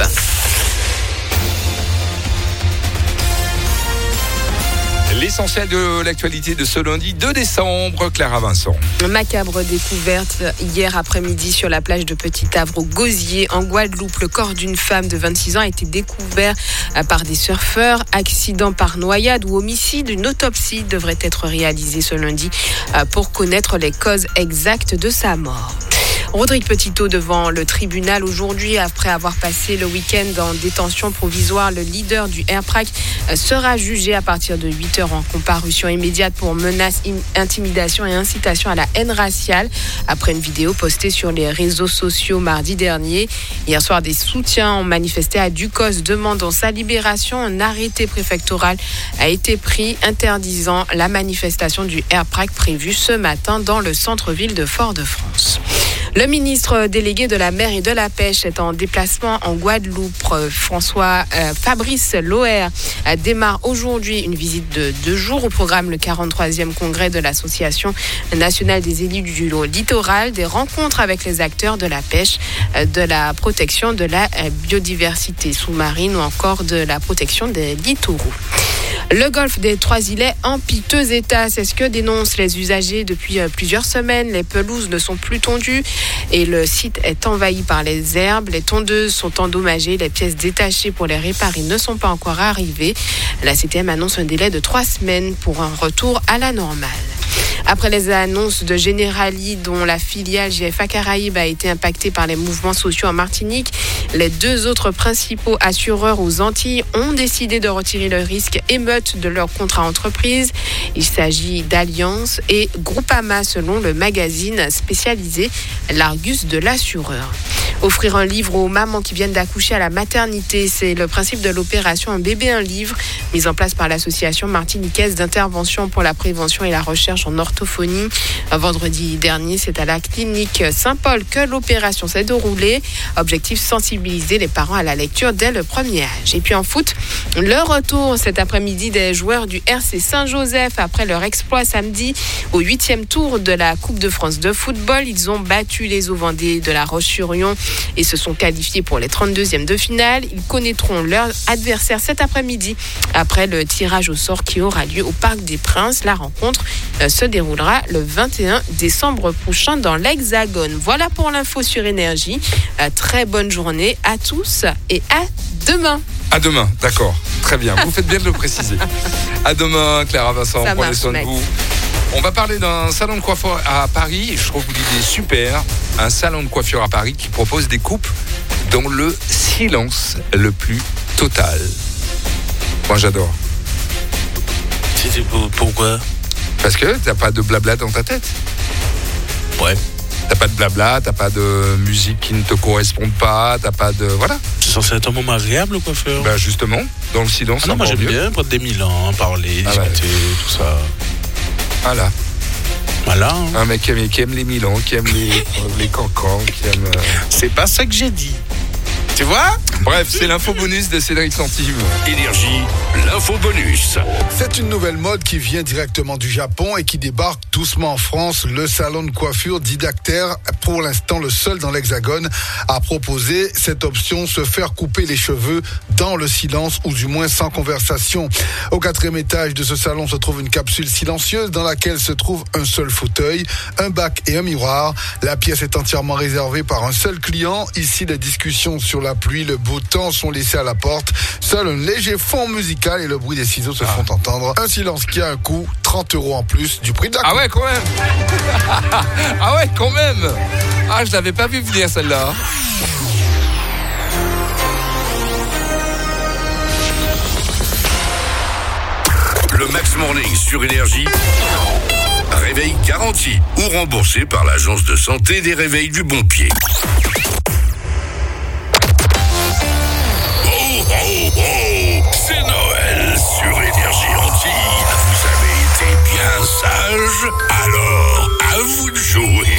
L'essentiel de l'actualité de ce lundi 2 décembre, Clara Vincent. Macabre découverte hier après-midi sur la plage de Petit-Havre au Gosier en Guadeloupe. Le corps d'une femme de 26 ans a été découvert par des surfeurs. Accident par noyade ou homicide. Une autopsie devrait être réalisée ce lundi pour connaître les causes exactes de sa mort. Rodrigue Petitot devant le tribunal aujourd'hui après avoir passé le week-end en détention provisoire. Le leader du Airprac sera jugé à partir de 8h en comparution immédiate pour menaces, intimidation et incitation à la haine raciale après une vidéo postée sur les réseaux sociaux mardi dernier. Hier soir, des soutiens ont manifesté à Ducos demandant sa libération. Un arrêté préfectoral a été pris interdisant la manifestation du Airprac prévue ce matin dans le centre-ville de Fort-de-France. Le ministre délégué de la mer et de la pêche est en déplacement en Guadeloupe. Fabrice Loher démarre aujourd'hui une visite de 2 jours. Au programme, le 43e congrès de l'Association nationale des élus du littoral, des rencontres avec les acteurs de la pêche, de la protection de la biodiversité sous-marine ou encore de la protection des littoraux. Le golfe des Trois-Îlets en piteux état, c'est ce que dénoncent les usagers depuis plusieurs semaines. Les pelouses ne sont plus tondues et le site est envahi par les herbes. Les tondeuses sont endommagées, les pièces détachées pour les réparer ne sont pas encore arrivées. La CTM annonce un délai de 3 semaines pour un retour à la normale. Après les annonces de Generali, dont la filiale GFA Caraïbes a été impactée par les mouvements sociaux en Martinique, les 2 autres principaux assureurs aux Antilles ont décidé de retirer le risque émeute de leur contrat entreprise. Il s'agit d'Alliance et Groupama, selon le magazine spécialisé L'Argus de l'assureur. Offrir un livre aux mamans qui viennent d'accoucher à la maternité, c'est le principe de l'opération Un bébé, un livre, mise en place par l'association martiniquaise d'intervention pour la prévention et la recherche en orthophonie. Vendredi dernier, c'est à la clinique Saint-Paul que l'opération s'est déroulée. Objectif, sensibiliser les parents à la lecture dès le premier âge. Et puis en foot, le retour cet après-midi des joueurs du RC Saint-Joseph après leur exploit samedi au 8e tour de la Coupe de France de football. Ils ont battu les Eaux-Vendées de La Roche-sur-Yon et se sont qualifiés pour les 32e de finale. Ils connaîtront leur adversaire cet après-midi après le tirage au sort qui aura lieu au Parc des Princes. La rencontre se déroulera le 21 décembre prochain dans l'Hexagone. Voilà pour l'info sur Énergie. Très bonne journée à tous et à demain. À demain, d'accord. Très bien. Vous faites bien de le préciser. À demain, Clara Vincent. Prenez soin de vous. On va parler d'un salon de coiffure à Paris. Je trouve l'idée super. Un salon de coiffure à Paris qui propose des coupes dans le silence le plus total. Moi, j'adore. Pourquoi ? Parce que t'as pas de blabla dans ta tête. Ouais. T'as pas de blabla, t'as pas de musique qui ne te correspond pas, t'as pas de... Voilà. C'est censé être un moment agréable, le coiffeur. Bah justement, dans le silence. Ah non, moi j'aime bien prendre des Milans, parler, discuter, tout ça. Voilà. Voilà. Un mec qui aime les Milans, qui aime les cancans, qui aime... C'est pas ça que j'ai dit. Tu vois ? Bref, c'est l'info bonus de Cédric Centime. Énergie, l'info bonus. C'est une nouvelle mode qui vient directement du Japon et qui débarque doucement en France. Le salon de coiffure Didacter, pour l'instant le seul dans l'Hexagone, a proposé cette option, se faire couper les cheveux dans le silence ou du moins sans conversation. Au 4e étage de ce salon se trouve une capsule silencieuse dans laquelle se trouve un seul fauteuil, un bac et un miroir. La pièce est entièrement réservée par un seul client. Ici, les discussions sur la pluie, le beau temps sont laissés à la porte. Seul un léger fond musical et le bruit des ciseaux se font entendre. Un silence qui a un coût, 30 € en plus du prix de la coupe. Ah ouais, quand même. Ah ouais, quand même. Ah, je l'avais pas vu venir celle-là. Le Max Morning sur Énergie. Réveil garanti ou remboursé par l'Agence de santé des réveils du Bon Pied. C'est Noël sur Énergie Antilles. Vous avez été bien sages, alors à vous de jouer.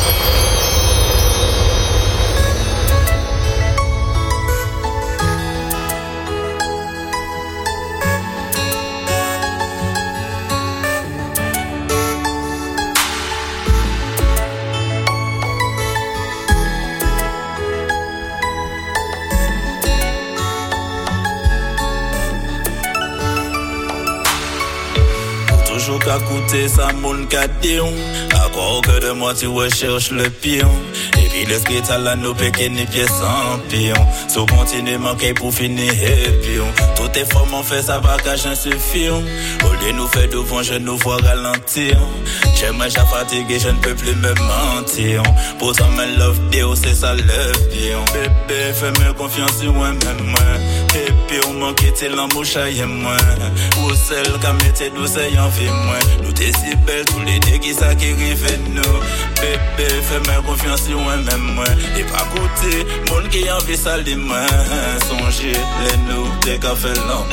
Toujours qu'à coûter ça mon cadillon. À croire que de moi tu recherches le pion. Et puis l'esprit à la nous péquer ni pièces en pion. So continue manquer pour finir et pion. Tout est fort m'en fait ça va cacher un suffion. Au lieu nous faire devant je nous vois ralentir. J'aimerais j'ai fatigué je ne peux plus me mentir. Pourtant me love Dieu c'est ça le pion. Bébé fais-moi confiance sur moi-même moi. Et puis on manque t'es l'embouche à moi. Ou celle qui mette douce et en vie moi. Nous t'es si belle tous les deux qui ça qui rive nous. Bébé fais-moi confiance sur moi-même moi. Et pas côté monde qui en vie sale de moi. Songez les nous des cafés non.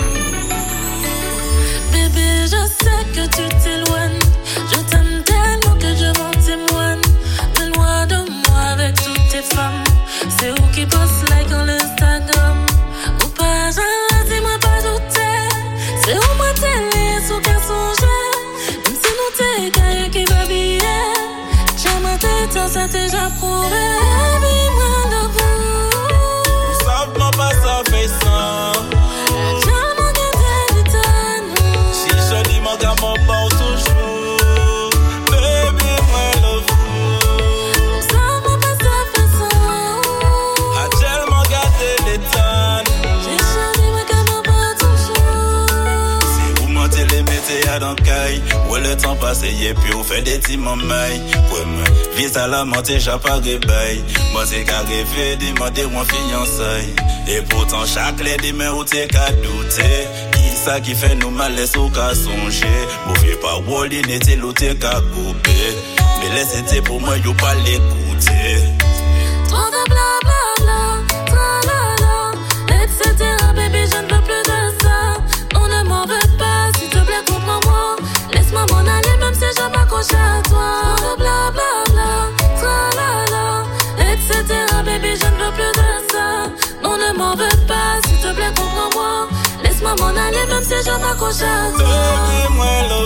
Bébé je sais que tu t'éloignes. Je t'aime tellement que je m'en témoigne. De loin de moi avec toutes tes femmes. C'est où qui poste like en Instagram. Ou pas jamais dis-moi pas douter. C'est où moi télé sous qu'à songer. Même si nous t'es caillé qui va biller. Jamais t'es temps ça t'est déjà prouvé. Baby moi de vous. Savent moi pas ça fait ça. Jamais que t'es d'étonne. Si je dis mon gars mon bon toujours. Baby moi love you. Savent moi pas ça fait ça. A tellement gâté les tonnes. J'ai choisi ma gamme pas toujours. Si vous mentez les mettez à dans caille. Ouais le temps passé et puis vous faites des petits mamailles. Ouais moi vis à la montée j'ai pas réveil. Moi c'est qu'à rêver demander mon fiançailles. Et pourtant chaque lady mais où t'es qu'à douter. Qui ça qui fait nous mal laisse au qu'à songer. Mauvais pas Wally n'était l'autre qu'à couper. Mais laissez pour moi yo pas l'écouter. Trop de blanc. blablabla, tralala, etc. Baby, je ne veux plus de ça. On ne m'en veut pas, s'il te plaît, comprends-moi. Laisse-moi m'en aller, même si je m'accroche à toi. Blablabla, tralala, etc. Baby, je ne veux plus de ça. On ne m'en veut pas, s'il te plaît, comprends-moi. Laisse-moi m'en aller, même si je m'accroche à toi. Donne-moi love.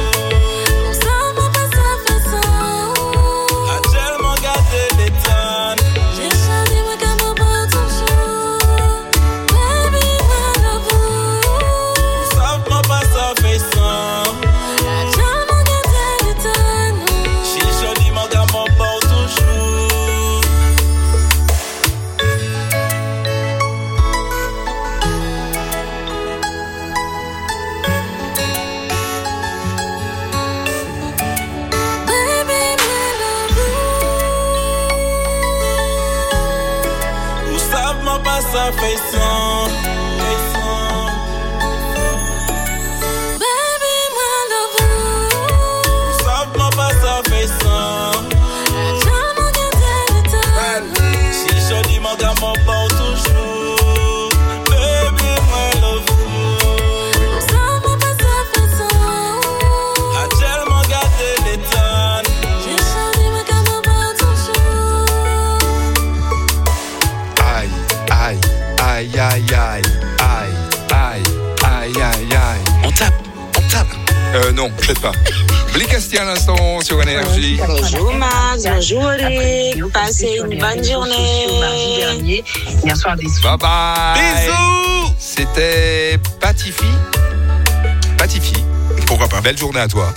Ça fait sang, baby, moi love. Savent-moi pas ça fait sang. J'aime garder le temps. Si joli mon gars m'en porte toujours. Baby, moi love. Savent-moi pas ça fait sang. A tellement gardé les temps. J'ai joli mon gars m'en porte toujours. Aïe, aïe, aïe, aïe, aïe, aïe, aïe, aïe, aïe. On tape. Non, peut-être pas. Blicasti à l'instant sur Énergie. Bonjour Max, bonjour Eric. Passez une bonne journée. Bye bye. Bisous. C'était Patifi. Pourquoi pas? Belle journée à toi.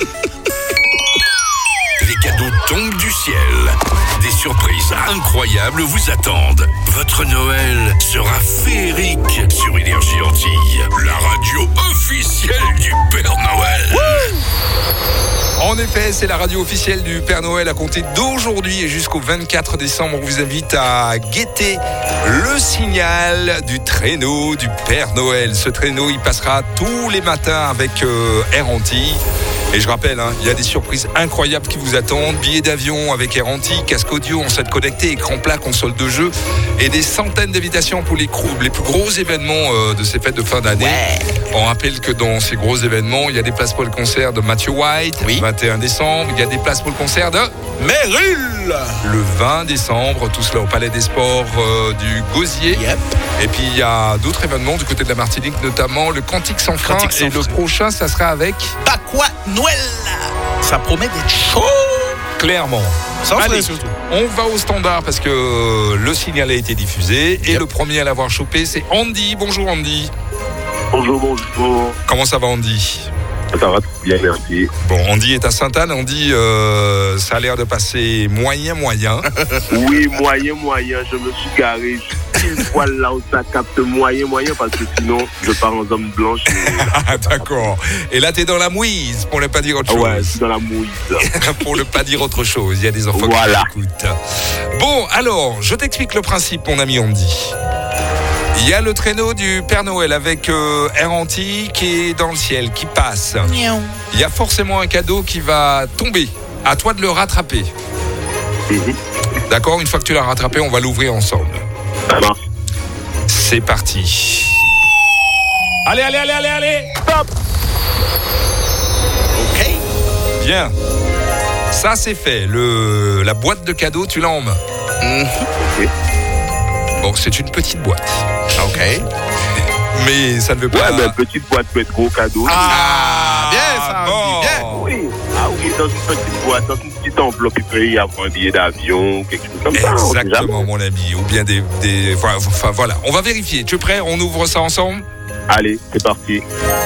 Les cadeaux tombent du ciel. Des surprises incroyables vous attendent. Votre Noël sera féerique sur Énergie Antilles, la radio officielle du Père Noël. En effet, c'est la radio officielle du Père Noël à compter d'aujourd'hui et jusqu'au 24 décembre. On vous invite à guetter le signal du traîneau du Père Noël. Ce traîneau, il passera tous les matins avec Air Antilles. Et je rappelle, il y a des surprises incroyables qui vous attendent. Billets d'avion avec Air Antilles, casque audio, enceinte connectée, écran plat, console de jeu et des centaines d'invitations pour les plus gros événements de ces fêtes de fin d'année. Ouais. On rappelle que dans ces gros événements, il y a des places pour le concert de Matthew White, le 21 décembre. Il y a des places pour le concert de Meryl, le 20 décembre. Tout cela au Palais des Sports du Gosier. Yep. Et puis il y a d'autres événements du côté de la Martinique, notamment le Cantique sans frein. Et le prochain, ça sera avec Paqua Noël. Ça promet d'être chaud. Clairement. Allez, surtout. On va au standard parce que le signal a été diffusé. Et le premier à l'avoir chopé, c'est Andy. Bonjour Andy. Bonjour. Comment ça va Andy? Ça va bien, merci. Bon, Andy est à Sainte-Anne. Andy, ça a l'air de passer moyen. Oui, moyen. Je me suis garé pile poil là où ça capte moyen parce que sinon, je pars en zone blanche. D'accord. Et là, t'es dans la mouise, pour ne pas dire autre chose. Ouais, je suis dans la mouise. Pour ne pas dire autre chose. Il y a des enfants qui écoutent. Bon, alors, je t'explique le principe, mon ami Andy. Il y a le traîneau du Père Noël avec Air Antilles qui est dans le ciel, qui passe. Il y a forcément un cadeau qui va tomber. À toi de le rattraper. D'accord? Une fois que tu l'as rattrapé, on va l'ouvrir ensemble. C'est parti. Allez. Stop. Ok. Bien. Ça, c'est fait. La boîte de cadeaux, tu l'as en main. Bon, c'est une petite boîte. Ok. Mais ça ne veut pas... Ouais, mais petite boîte peut être gros cadeau. Bien, ça. Bon. Bien. Oui, dans une petite boîte, dans une petite enveloppe, il peut y avoir un billet d'avion, quelque chose comme ça. Exactement, mon ami. Ou bien des... Enfin, voilà. On va vérifier. Tu es prêt? On ouvre ça ensemble? Allez, c'est parti.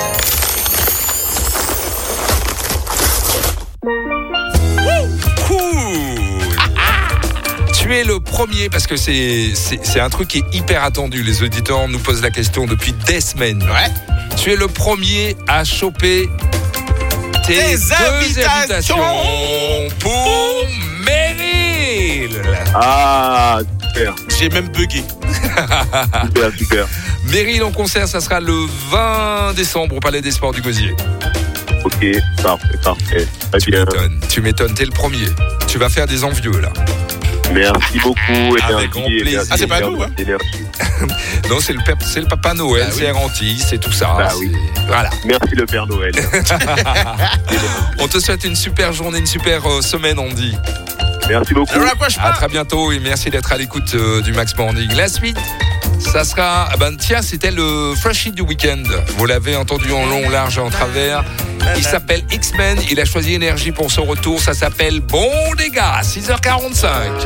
Tu es le premier parce que c'est un truc qui est hyper attendu. Les auditeurs nous posent la question depuis des semaines. Ouais. Tu es le premier à choper tes deux invitations pour Meryl. Ah, super. J'ai même bugué. Super. Meryl en concert, ça sera le 20 décembre au Palais des Sports du Gosier. Ok, parfait. Tu m'étonnes, t'es le premier. Tu vas faire des envieux là. Merci beaucoup. Avec grand plaisir. Ah, c'est pas nous, hein? Non, c'est le Papa Noël, bah, c'est Ranty, c'est tout ça. Bah, oui. Voilà. Merci le Père Noël. On te souhaite une super journée, une super semaine, on dit. Merci beaucoup. À très bientôt et merci d'être à l'écoute du Max Morning. La suite, ça sera, c'était le Fresh Hit du week-end. Vous l'avez entendu en long, large et en travers. Il s'appelle X-Men. Il a choisi Énergie pour son retour. Ça s'appelle Bon les gars, 6h45.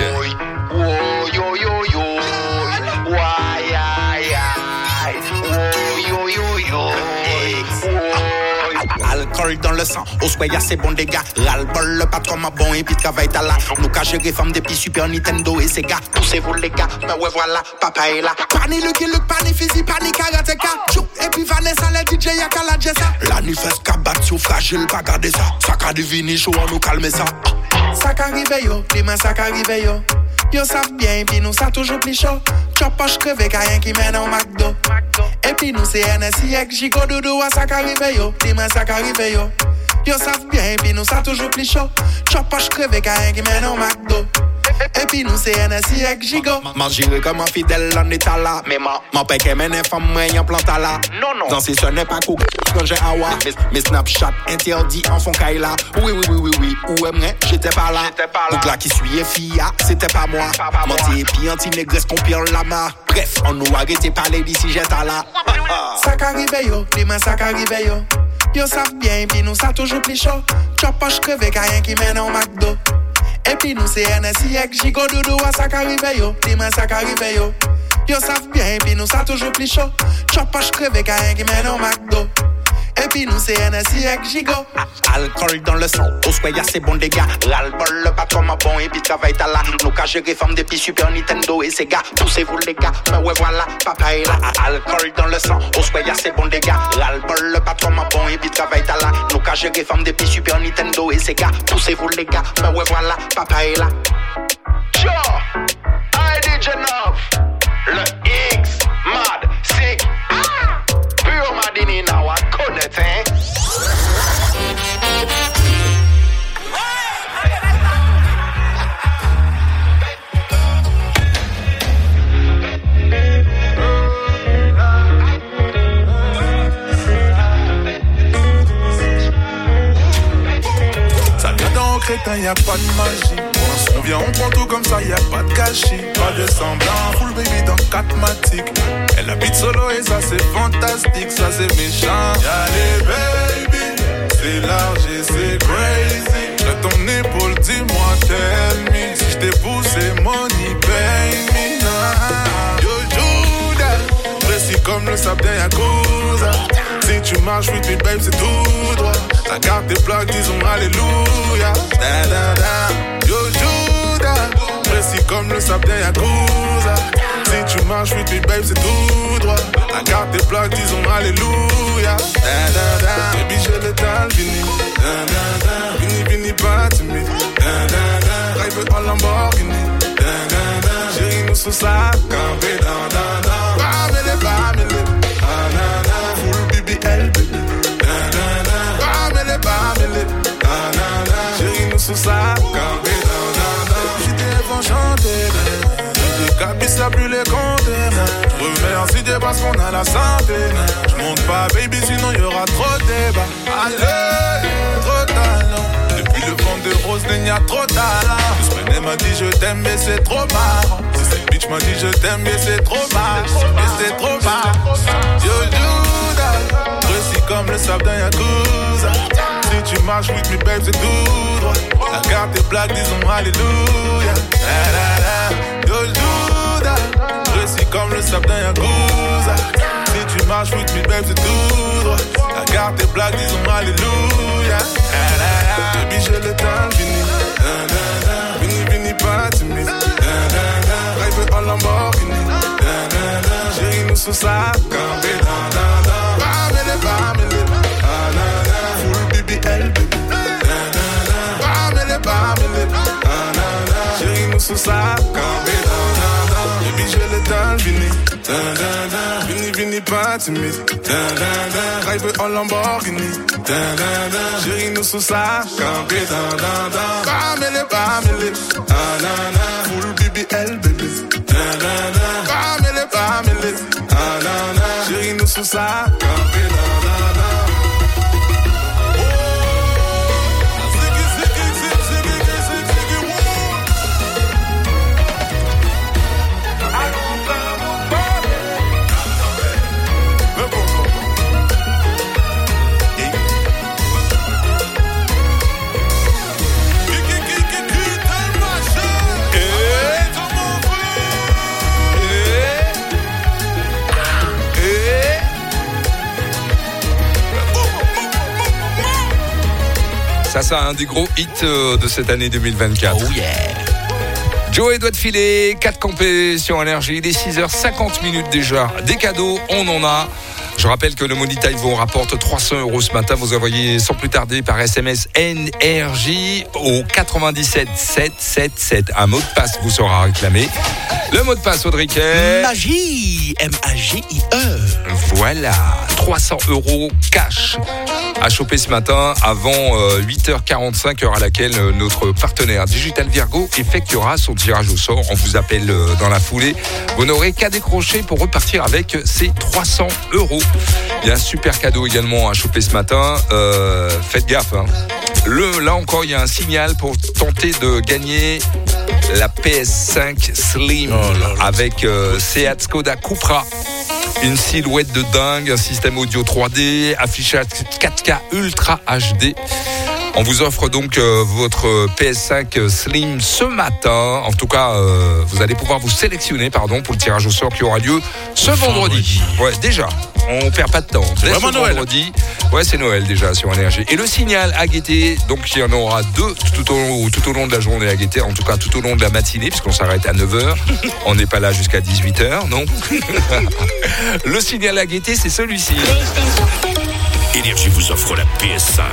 Alcool dans le sang, au soya c'est bon dégâts. Ras-le-bol, le patron m'a bon et puis travail t'as là. Nous qu'à gérer femmes depuis Super Nintendo et Sega. Poussez-vous les gars, mais ouais voilà, papa est là. Pani le qui le pani physique, pani karatéka. Et puis Vanessa le DJ y'a qu'à la jessa. La nifesse qu'a battu fragile, pas garder ça. Ça qu'a divini chaud, on nous calme ça. Ça qu'arrive yo, demain ça qu'arrive yo. Yo savent bien, puis nous ça toujours plus chaud. Chop poche crevé, qu'à rien qui mène au McDo. Et puis nous c'est NSI avec Gigo Doudou à ça qu'arrive yo. Demain ça qu'arrive yo. Yo savent bien, puis nous ça toujours plus chaud. Chop poche crevé, qu'à rien qui mène au McDo. Et puis nous c'est NSI avec Gigo. Ma j'irai comme un fidèle en état là. Mais ma père qui mène femme moi y'en plante là. Non. Dans ces ce n'est pas cool quand j'ai awa. Mes Snapchat interdits en font Kaila. Oui. Où aimerais, j'étais pas là. Donc là qui suit fille, c'était pas moi. Menti et puis anti-négresse qu'on pire la main. Bref, on nous arrêtait parler d'ici j'étais là. Ça qu'arrive yo, demain ça qu'arrive yo. Yo savent bien, puis nous ça toujours plus chaud. Chop poche crevé, qu'à rien qui mène au McDo. Et puis nous c'est NSI avec Gigo Doudou à ça qu'arrive yo. Demain ça qu'arrive yo. Yo savent bien, puis nous ça toujours plus chaud. Chop poche crevé, qu'à rien qui mène au McDo. Et puis nous c'est NSI avec Gigo. Alcool dans le sang, au soya c'est bon dégâts. Ras-le-bol, le patron m'a bon et puis travail t'as là. Nous qu'à gérer femmes depuis Super Nintendo et Sega. Poussez-vous les gars, mais ouais voilà, papa est là. Alcool dans le sang, au soya c'est bon dégâts. Ras-le-bol, le patron m'a bon et puis travail t'as là. Nous qu'à gérer femmes depuis Super Nintendo et Sega. Poussez-vous les gars, mais ouais voilà, papa est là. Yo, I DJ Nov, le X, mad, sick, pure madini now, I connaît, hein. Ça vient d'un crétin, y'a pas de magie. On vient, on prend tout comme ça, y'a pas de gâchis. Pas de semblant, full baby dans 4 matiques. Elle habite solo et ça c'est fantastique, ça c'est méchant. Y'a les baby, c'est large et c'est crazy. J'ai ton épaule, dis-moi, tell me. Si j't'ai poussé, money, pay me. Yo, Judas, précis comme le sable d'un Yakuza. Si tu marches with me, babe, c'est tout droit. Ta carte tes plaques, disons alléluia. Yo, Judas, précis comme le sable d'un Yakuza. Si tu marches with me, babe, c'est tout droit. Ta carte tes plaques, disons alléluia. Baby, j'ai le temps, Vini, pas timide. Drive en Lamborghini. Chérie, nous sous ça, campé dans. Bamele. Full BBL, baby. Bamele. Chérie, nous sous ça, campé dans. J'étais bon chanter. Les cabis, ça plus les comptes. Remercie Dieu parce qu'on a la santé. J'monte pas, baby, sinon y'aura trop de débat. Allez, trop talent. Depuis le vent de rose, il y a trop talent. L'Espagnol m'a dit je t'aime, mais c'est trop marrant. Si cette bitch m'a dit je t'aime, mais c'est trop marrant. Mais c'est trop marrant. Yo, Judas, précis comme le sable d'un Yakuza. Si tu marches with me, babe, c'est tout droit. La carte est blague, disons alléluia. Yo, Judas, précis comme le sable d'un Yakuza. Si tu marches with me, babe, c'est tout droit. La carte est blague, disons alléluia. Baby, j'ai le temps, Vini, pas timide. Drive en Lamborghini. Chérie, nous sous ça, campé dans. Bamele. Full BBL, baby. Bamele. Chérie, nous sous ça, campé dans. Baby, j'ai le temps, Vini, pas timide. Drive en Lamborghini. Chérie, nous sous ça, campé dans. Bamele. family. Na-na-na. Full BBL, baby. Na-na-na. Family. Na-na-na. Chérie, nous sous ça. Campé, na-na-na. Ça, c'est un des gros hits de cette année 2024. Oh yeah. Joey doit te filer 4 campés sur Énergie. Il est 6h50 déjà. Des cadeaux, on en a. Je rappelle que le Money Time vous rapporte 300 € ce matin. Vous envoyez sans plus tarder par SMS NRJ au 97 777. Un mot de passe vous sera réclamé. Le mot de passe, Audriquet. Magie. M-A-G-I-E. Voilà. 300 € cash à choper ce matin avant 8h45, heure à laquelle notre partenaire Digital Virgo effectuera son tirage au sort. On vous appelle dans la foulée. Vous n'aurez qu'à décrocher pour repartir avec ces 300 €. Il y a un super cadeau également à choper ce matin. Faites gaffe. Hein. Là encore, il y a un signal pour tenter de gagner la PS5 Slim avec Seat Skoda Cupra. Une silhouette de dingue, un système audio 3D, affichage 4K Ultra HD. On vous offre donc votre PS5 Slim ce matin. En tout cas, vous allez pouvoir vous sélectionner pour le tirage au sort qui aura lieu ce vendredi. Ouais, déjà. On perd pas de temps. C'est dès vraiment ce Noël. vendredi. Ouais, c'est Noël déjà sur Énergie. Et le signal à guetter, donc il y en aura 2 tout au long de la journée à guetter, en tout cas tout au long de la matinée, puisqu'on s'arrête à 9h. On n'est pas là jusqu'à 18h, non. Le signal à guetter, c'est celui-ci. Énergie vous offre la PS5.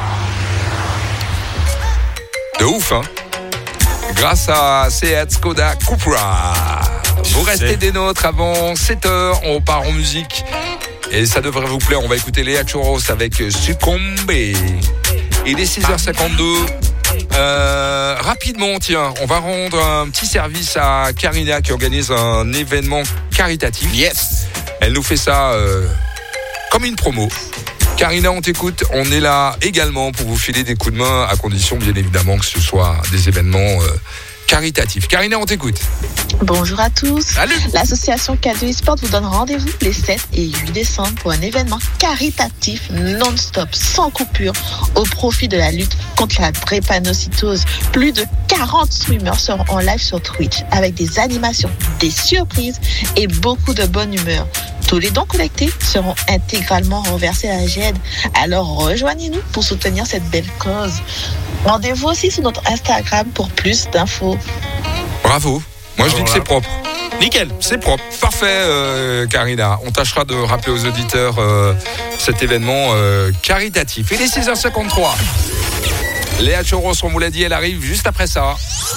De ouf, hein. Grâce à Seat Skoda Cupra. Vous restez des nôtres avant 7h. On part en musique. Et ça devrait vous plaire. On va écouter Léa Chorros avec Succombé. Il est 6h52. Rapidement, tiens, on va rendre un petit service à Karina qui organise un événement caritatif. Yes. Elle nous fait ça comme une promo. Karina, on t'écoute. On est là également pour vous filer des coups de main, à condition bien évidemment que ce soit des événements caritatifs. Karina, on t'écoute. Bonjour à tous. Salut. L'association K2 eSport vous donne rendez-vous les 7 et 8 décembre pour un événement caritatif non-stop, sans coupure, au profit de la lutte contre la drépanocytose. Plus de 40 streamers seront en live sur Twitch avec des animations, des surprises et beaucoup de bonne humeur. Tous les dons collectés seront intégralement reversés à la GED. Alors rejoignez-nous pour soutenir cette belle cause. Rendez-vous aussi sur notre Instagram pour plus d'infos. Bravo. Moi, je dis que c'est propre. Nickel. C'est propre. Parfait, Karina. On tâchera de rappeler aux auditeurs cet événement caritatif. Il est 6h53. Léa Choros, on vous l'a dit, elle arrive juste après ça.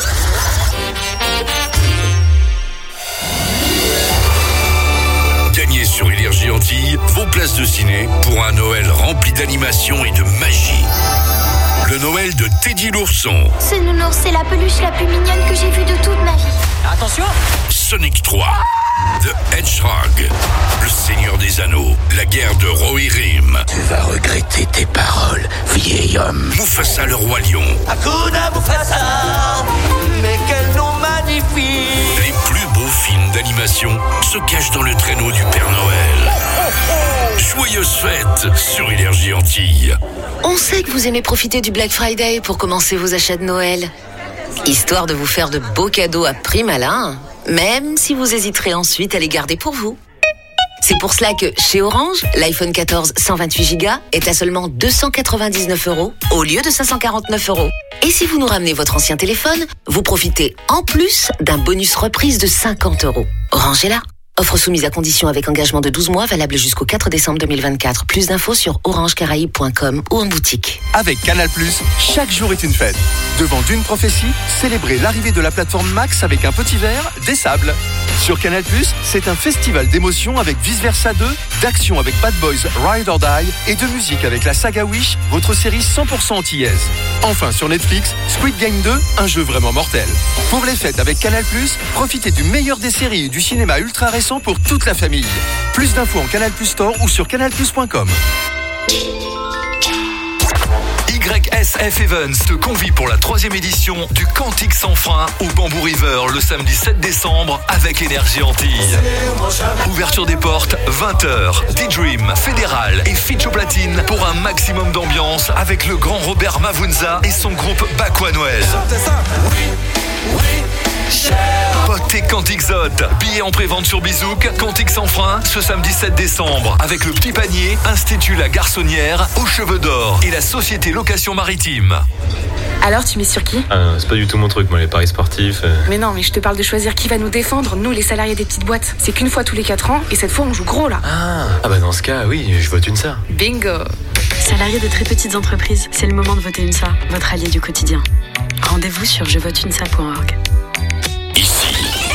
Gagnez sur Énergie Antilles vos places de ciné pour un Noël rempli d'animation et de magie. Le Noël de Teddy l'ourson. Ce nounours, c'est la peluche la plus mignonne que j'ai vue de toute ma vie. Attention! Sonic 3. The Hedgehog. Le Seigneur des Anneaux. La guerre de Rohirrim. Tu vas regretter tes paroles, vieil homme. Mufasa le roi lion. Hakuna Mufasa, mais quel nom magnifique! Les plus beaux films d'animation se cachent dans le traîneau du Père Noël. Joyeuses fêtes sur Énergie Antilles. On sait que vous aimez profiter du Black Friday pour commencer vos achats de Noël. Histoire de vous faire de beaux cadeaux à prix malin, même si vous hésiterez ensuite à les garder pour vous. C'est pour cela que, chez Orange, l'iPhone 14 128 Go est à seulement 299 € au lieu de 549 €. Et si vous nous ramenez votre ancien téléphone, vous profitez en plus d'un bonus reprise de 50 €. Orange est là. Offre soumise à condition avec engagement de 12 mois, valable jusqu'au 4 décembre 2024. Plus d'infos sur orangecaraïbes.com ou en boutique. Avec Canal+, chaque jour est une fête. Devant Dune Prophétie, célébrez l'arrivée de la plateforme Max avec un petit verre, des sables. Sur Canal+, c'est un festival d'émotions avec Vice Versa 2, d'action avec Bad Boys Ride or Die et de musique avec la saga Wish, votre série 100% antillaise. Enfin sur Netflix, Squid Game 2, un jeu vraiment mortel. Pour les fêtes avec Canal+, profitez du meilleur des séries et du cinéma ultra récent pour toute la famille. Plus d'infos en Canal+ Store ou sur canalplus.com. YSF Events te convie pour la 3e édition du Cantique sans frein au Bamboo River le samedi 7 décembre avec Énergie Antilles. Ouverture des portes 20h. D-Dream, Fédéral et Fitch au platine pour un maximum d'ambiance avec le grand Robert Mavunza et son groupe Bakwa Noël. Pote et Cantique Zot. Billets en prévente sur Bizouk. Cantique sans frein ce samedi 7 décembre avec le Petit Panier, Institut La Garçonnière, aux Cheveux d'Or et la Société Location Maritime. Alors, tu mises sur qui ? C'est pas du tout mon truc, moi, les paris sportifs. Mais non, mais je te parle de choisir qui va nous défendre, nous, les salariés des petites boîtes. C'est qu'une fois tous les 4 ans, et cette fois, on joue gros, là. Ah bah dans ce cas, oui, je vote UNSA. Bingo. Salariés de très petites entreprises, c'est le moment de voter UNSA, votre allié du quotidien. Rendez-vous sur jevoteuNSA.org. Ici,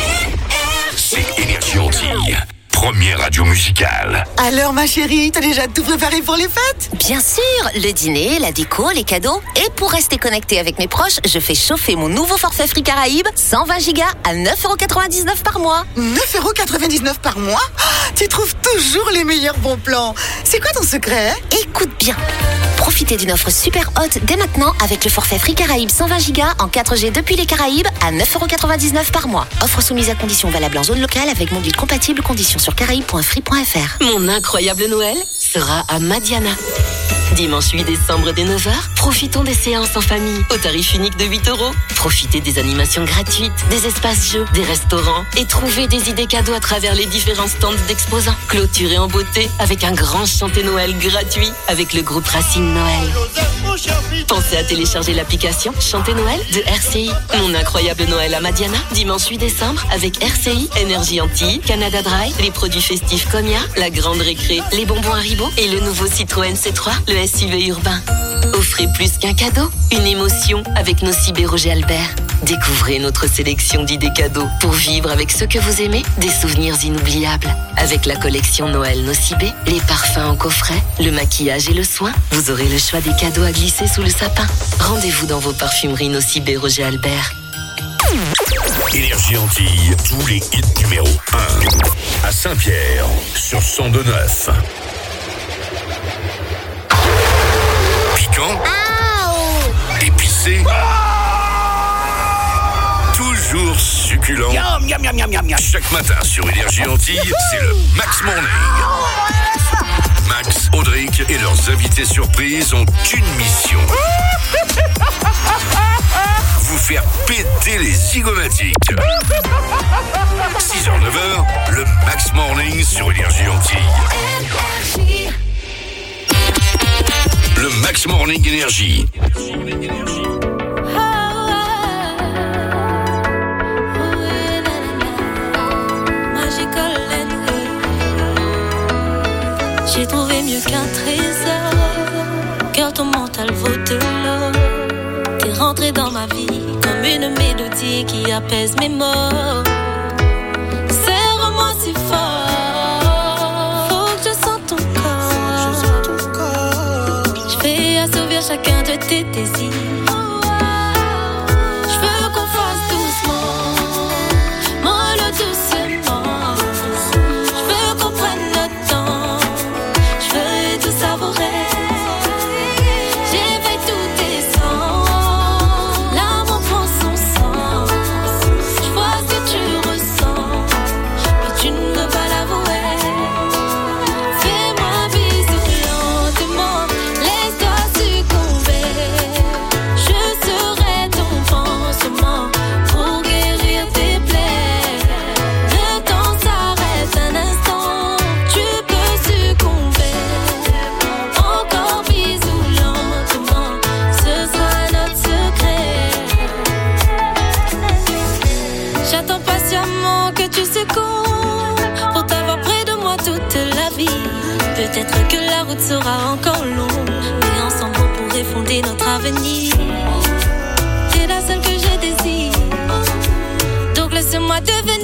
c'est Énergie Antilles, première radio musicale. Alors ma chérie, t'as déjà tout préparé pour les fêtes ? Bien sûr, le dîner, la déco, les cadeaux. Et pour rester connecté avec mes proches, je fais chauffer mon nouveau forfait Free Caraïbes, 120 gigas à 9,99€ par mois. 9,99€ par mois ? Tu trouves toujours les meilleurs bons plans. C'est quoi ton secret ? Écoute bien. Profitez d'une offre super haute dès maintenant avec le forfait Free Caraïbes 120 gigas en 4G depuis les Caraïbes à 9,99€ par mois. Offre soumise à conditions valable en zone locale avec module compatible, conditions sur caraïbes.free.fr. Mon incroyable Noël sera à Madiana. Dimanche 8 décembre dès 9h, profitons des séances en famille au tarif unique de 8€. Profitez des animations gratuites, des espaces jeux, des restaurants et trouvez des idées cadeaux à travers les différents stands d'exposants. Clôturez en beauté avec un grand chanté Noël gratuit avec le groupe Racine Noël. Pensez à télécharger l'application Chanter Noël de RCI. Mon incroyable Noël à Madiana, dimanche 8 décembre avec RCI, Énergie Antilles, Canada Dry, les produits festifs Comia, la grande récré, les bonbons Haribo et le nouveau Citroën C3, le SUV urbain. Offrez plus qu'un cadeau, une émotion avec Nocibé Roger Albert. Découvrez notre sélection d'idées cadeaux pour vivre avec ceux que vous aimez des souvenirs inoubliables. Avec la collection Noël Nocibé, les parfums en coffret, le maquillage et le soin, vous aurez le choix des cadeaux à glisser sous le sapin. Rendez-vous dans vos parfumeries Nocibé Roger Albert. Énergie Antilles, tous les hits numéro 1. À Saint-Pierre, sur 102.9. Piquant. Épicé. Toujours succulent. Yum, yum, yum, yum, yum, yum. Chaque matin sur Énergie Antilles, c'est le Max Morning. Max, Audric et leurs invités surprises ont une mission. Vous faire péter les zygomatiques. 6h, 9h, le Max Morning sur Énergie Antilles. Le Max Morning Énergie. J'ai trouvé mieux qu'un trésor, car ton mental vaut de l'or. T'es rentré dans ma vie comme une mélodie qui apaise mes maux. Serre-moi si fort, faut que je sente ton corps. Je vais assouvir chacun de tes désirs. Je veux qu'on fasse doucement, mollo doucement. Je veux qu'on prenne notre temps. Tout savourer, j'éveille tous tes sens. L'amour prend son sens. Je vois ce que tu ressens, mais tu ne veux pas l'avouer. Fais-moi bisou lentement, laisse-toi succomber. Je serai ton pansement pour guérir tes plaies. Le temps s'arrête un instant, tu peux succomber. Encore bisous lentement, ce sera notre secret. J'attends patiemment que tu succombes pour t'avoir près de moi toute la vie. Peut-être que la route sera encore longue, mais ensemble on pourrait fonder notre avenir. T'es la seule que je désire, donc laisse-moi devenir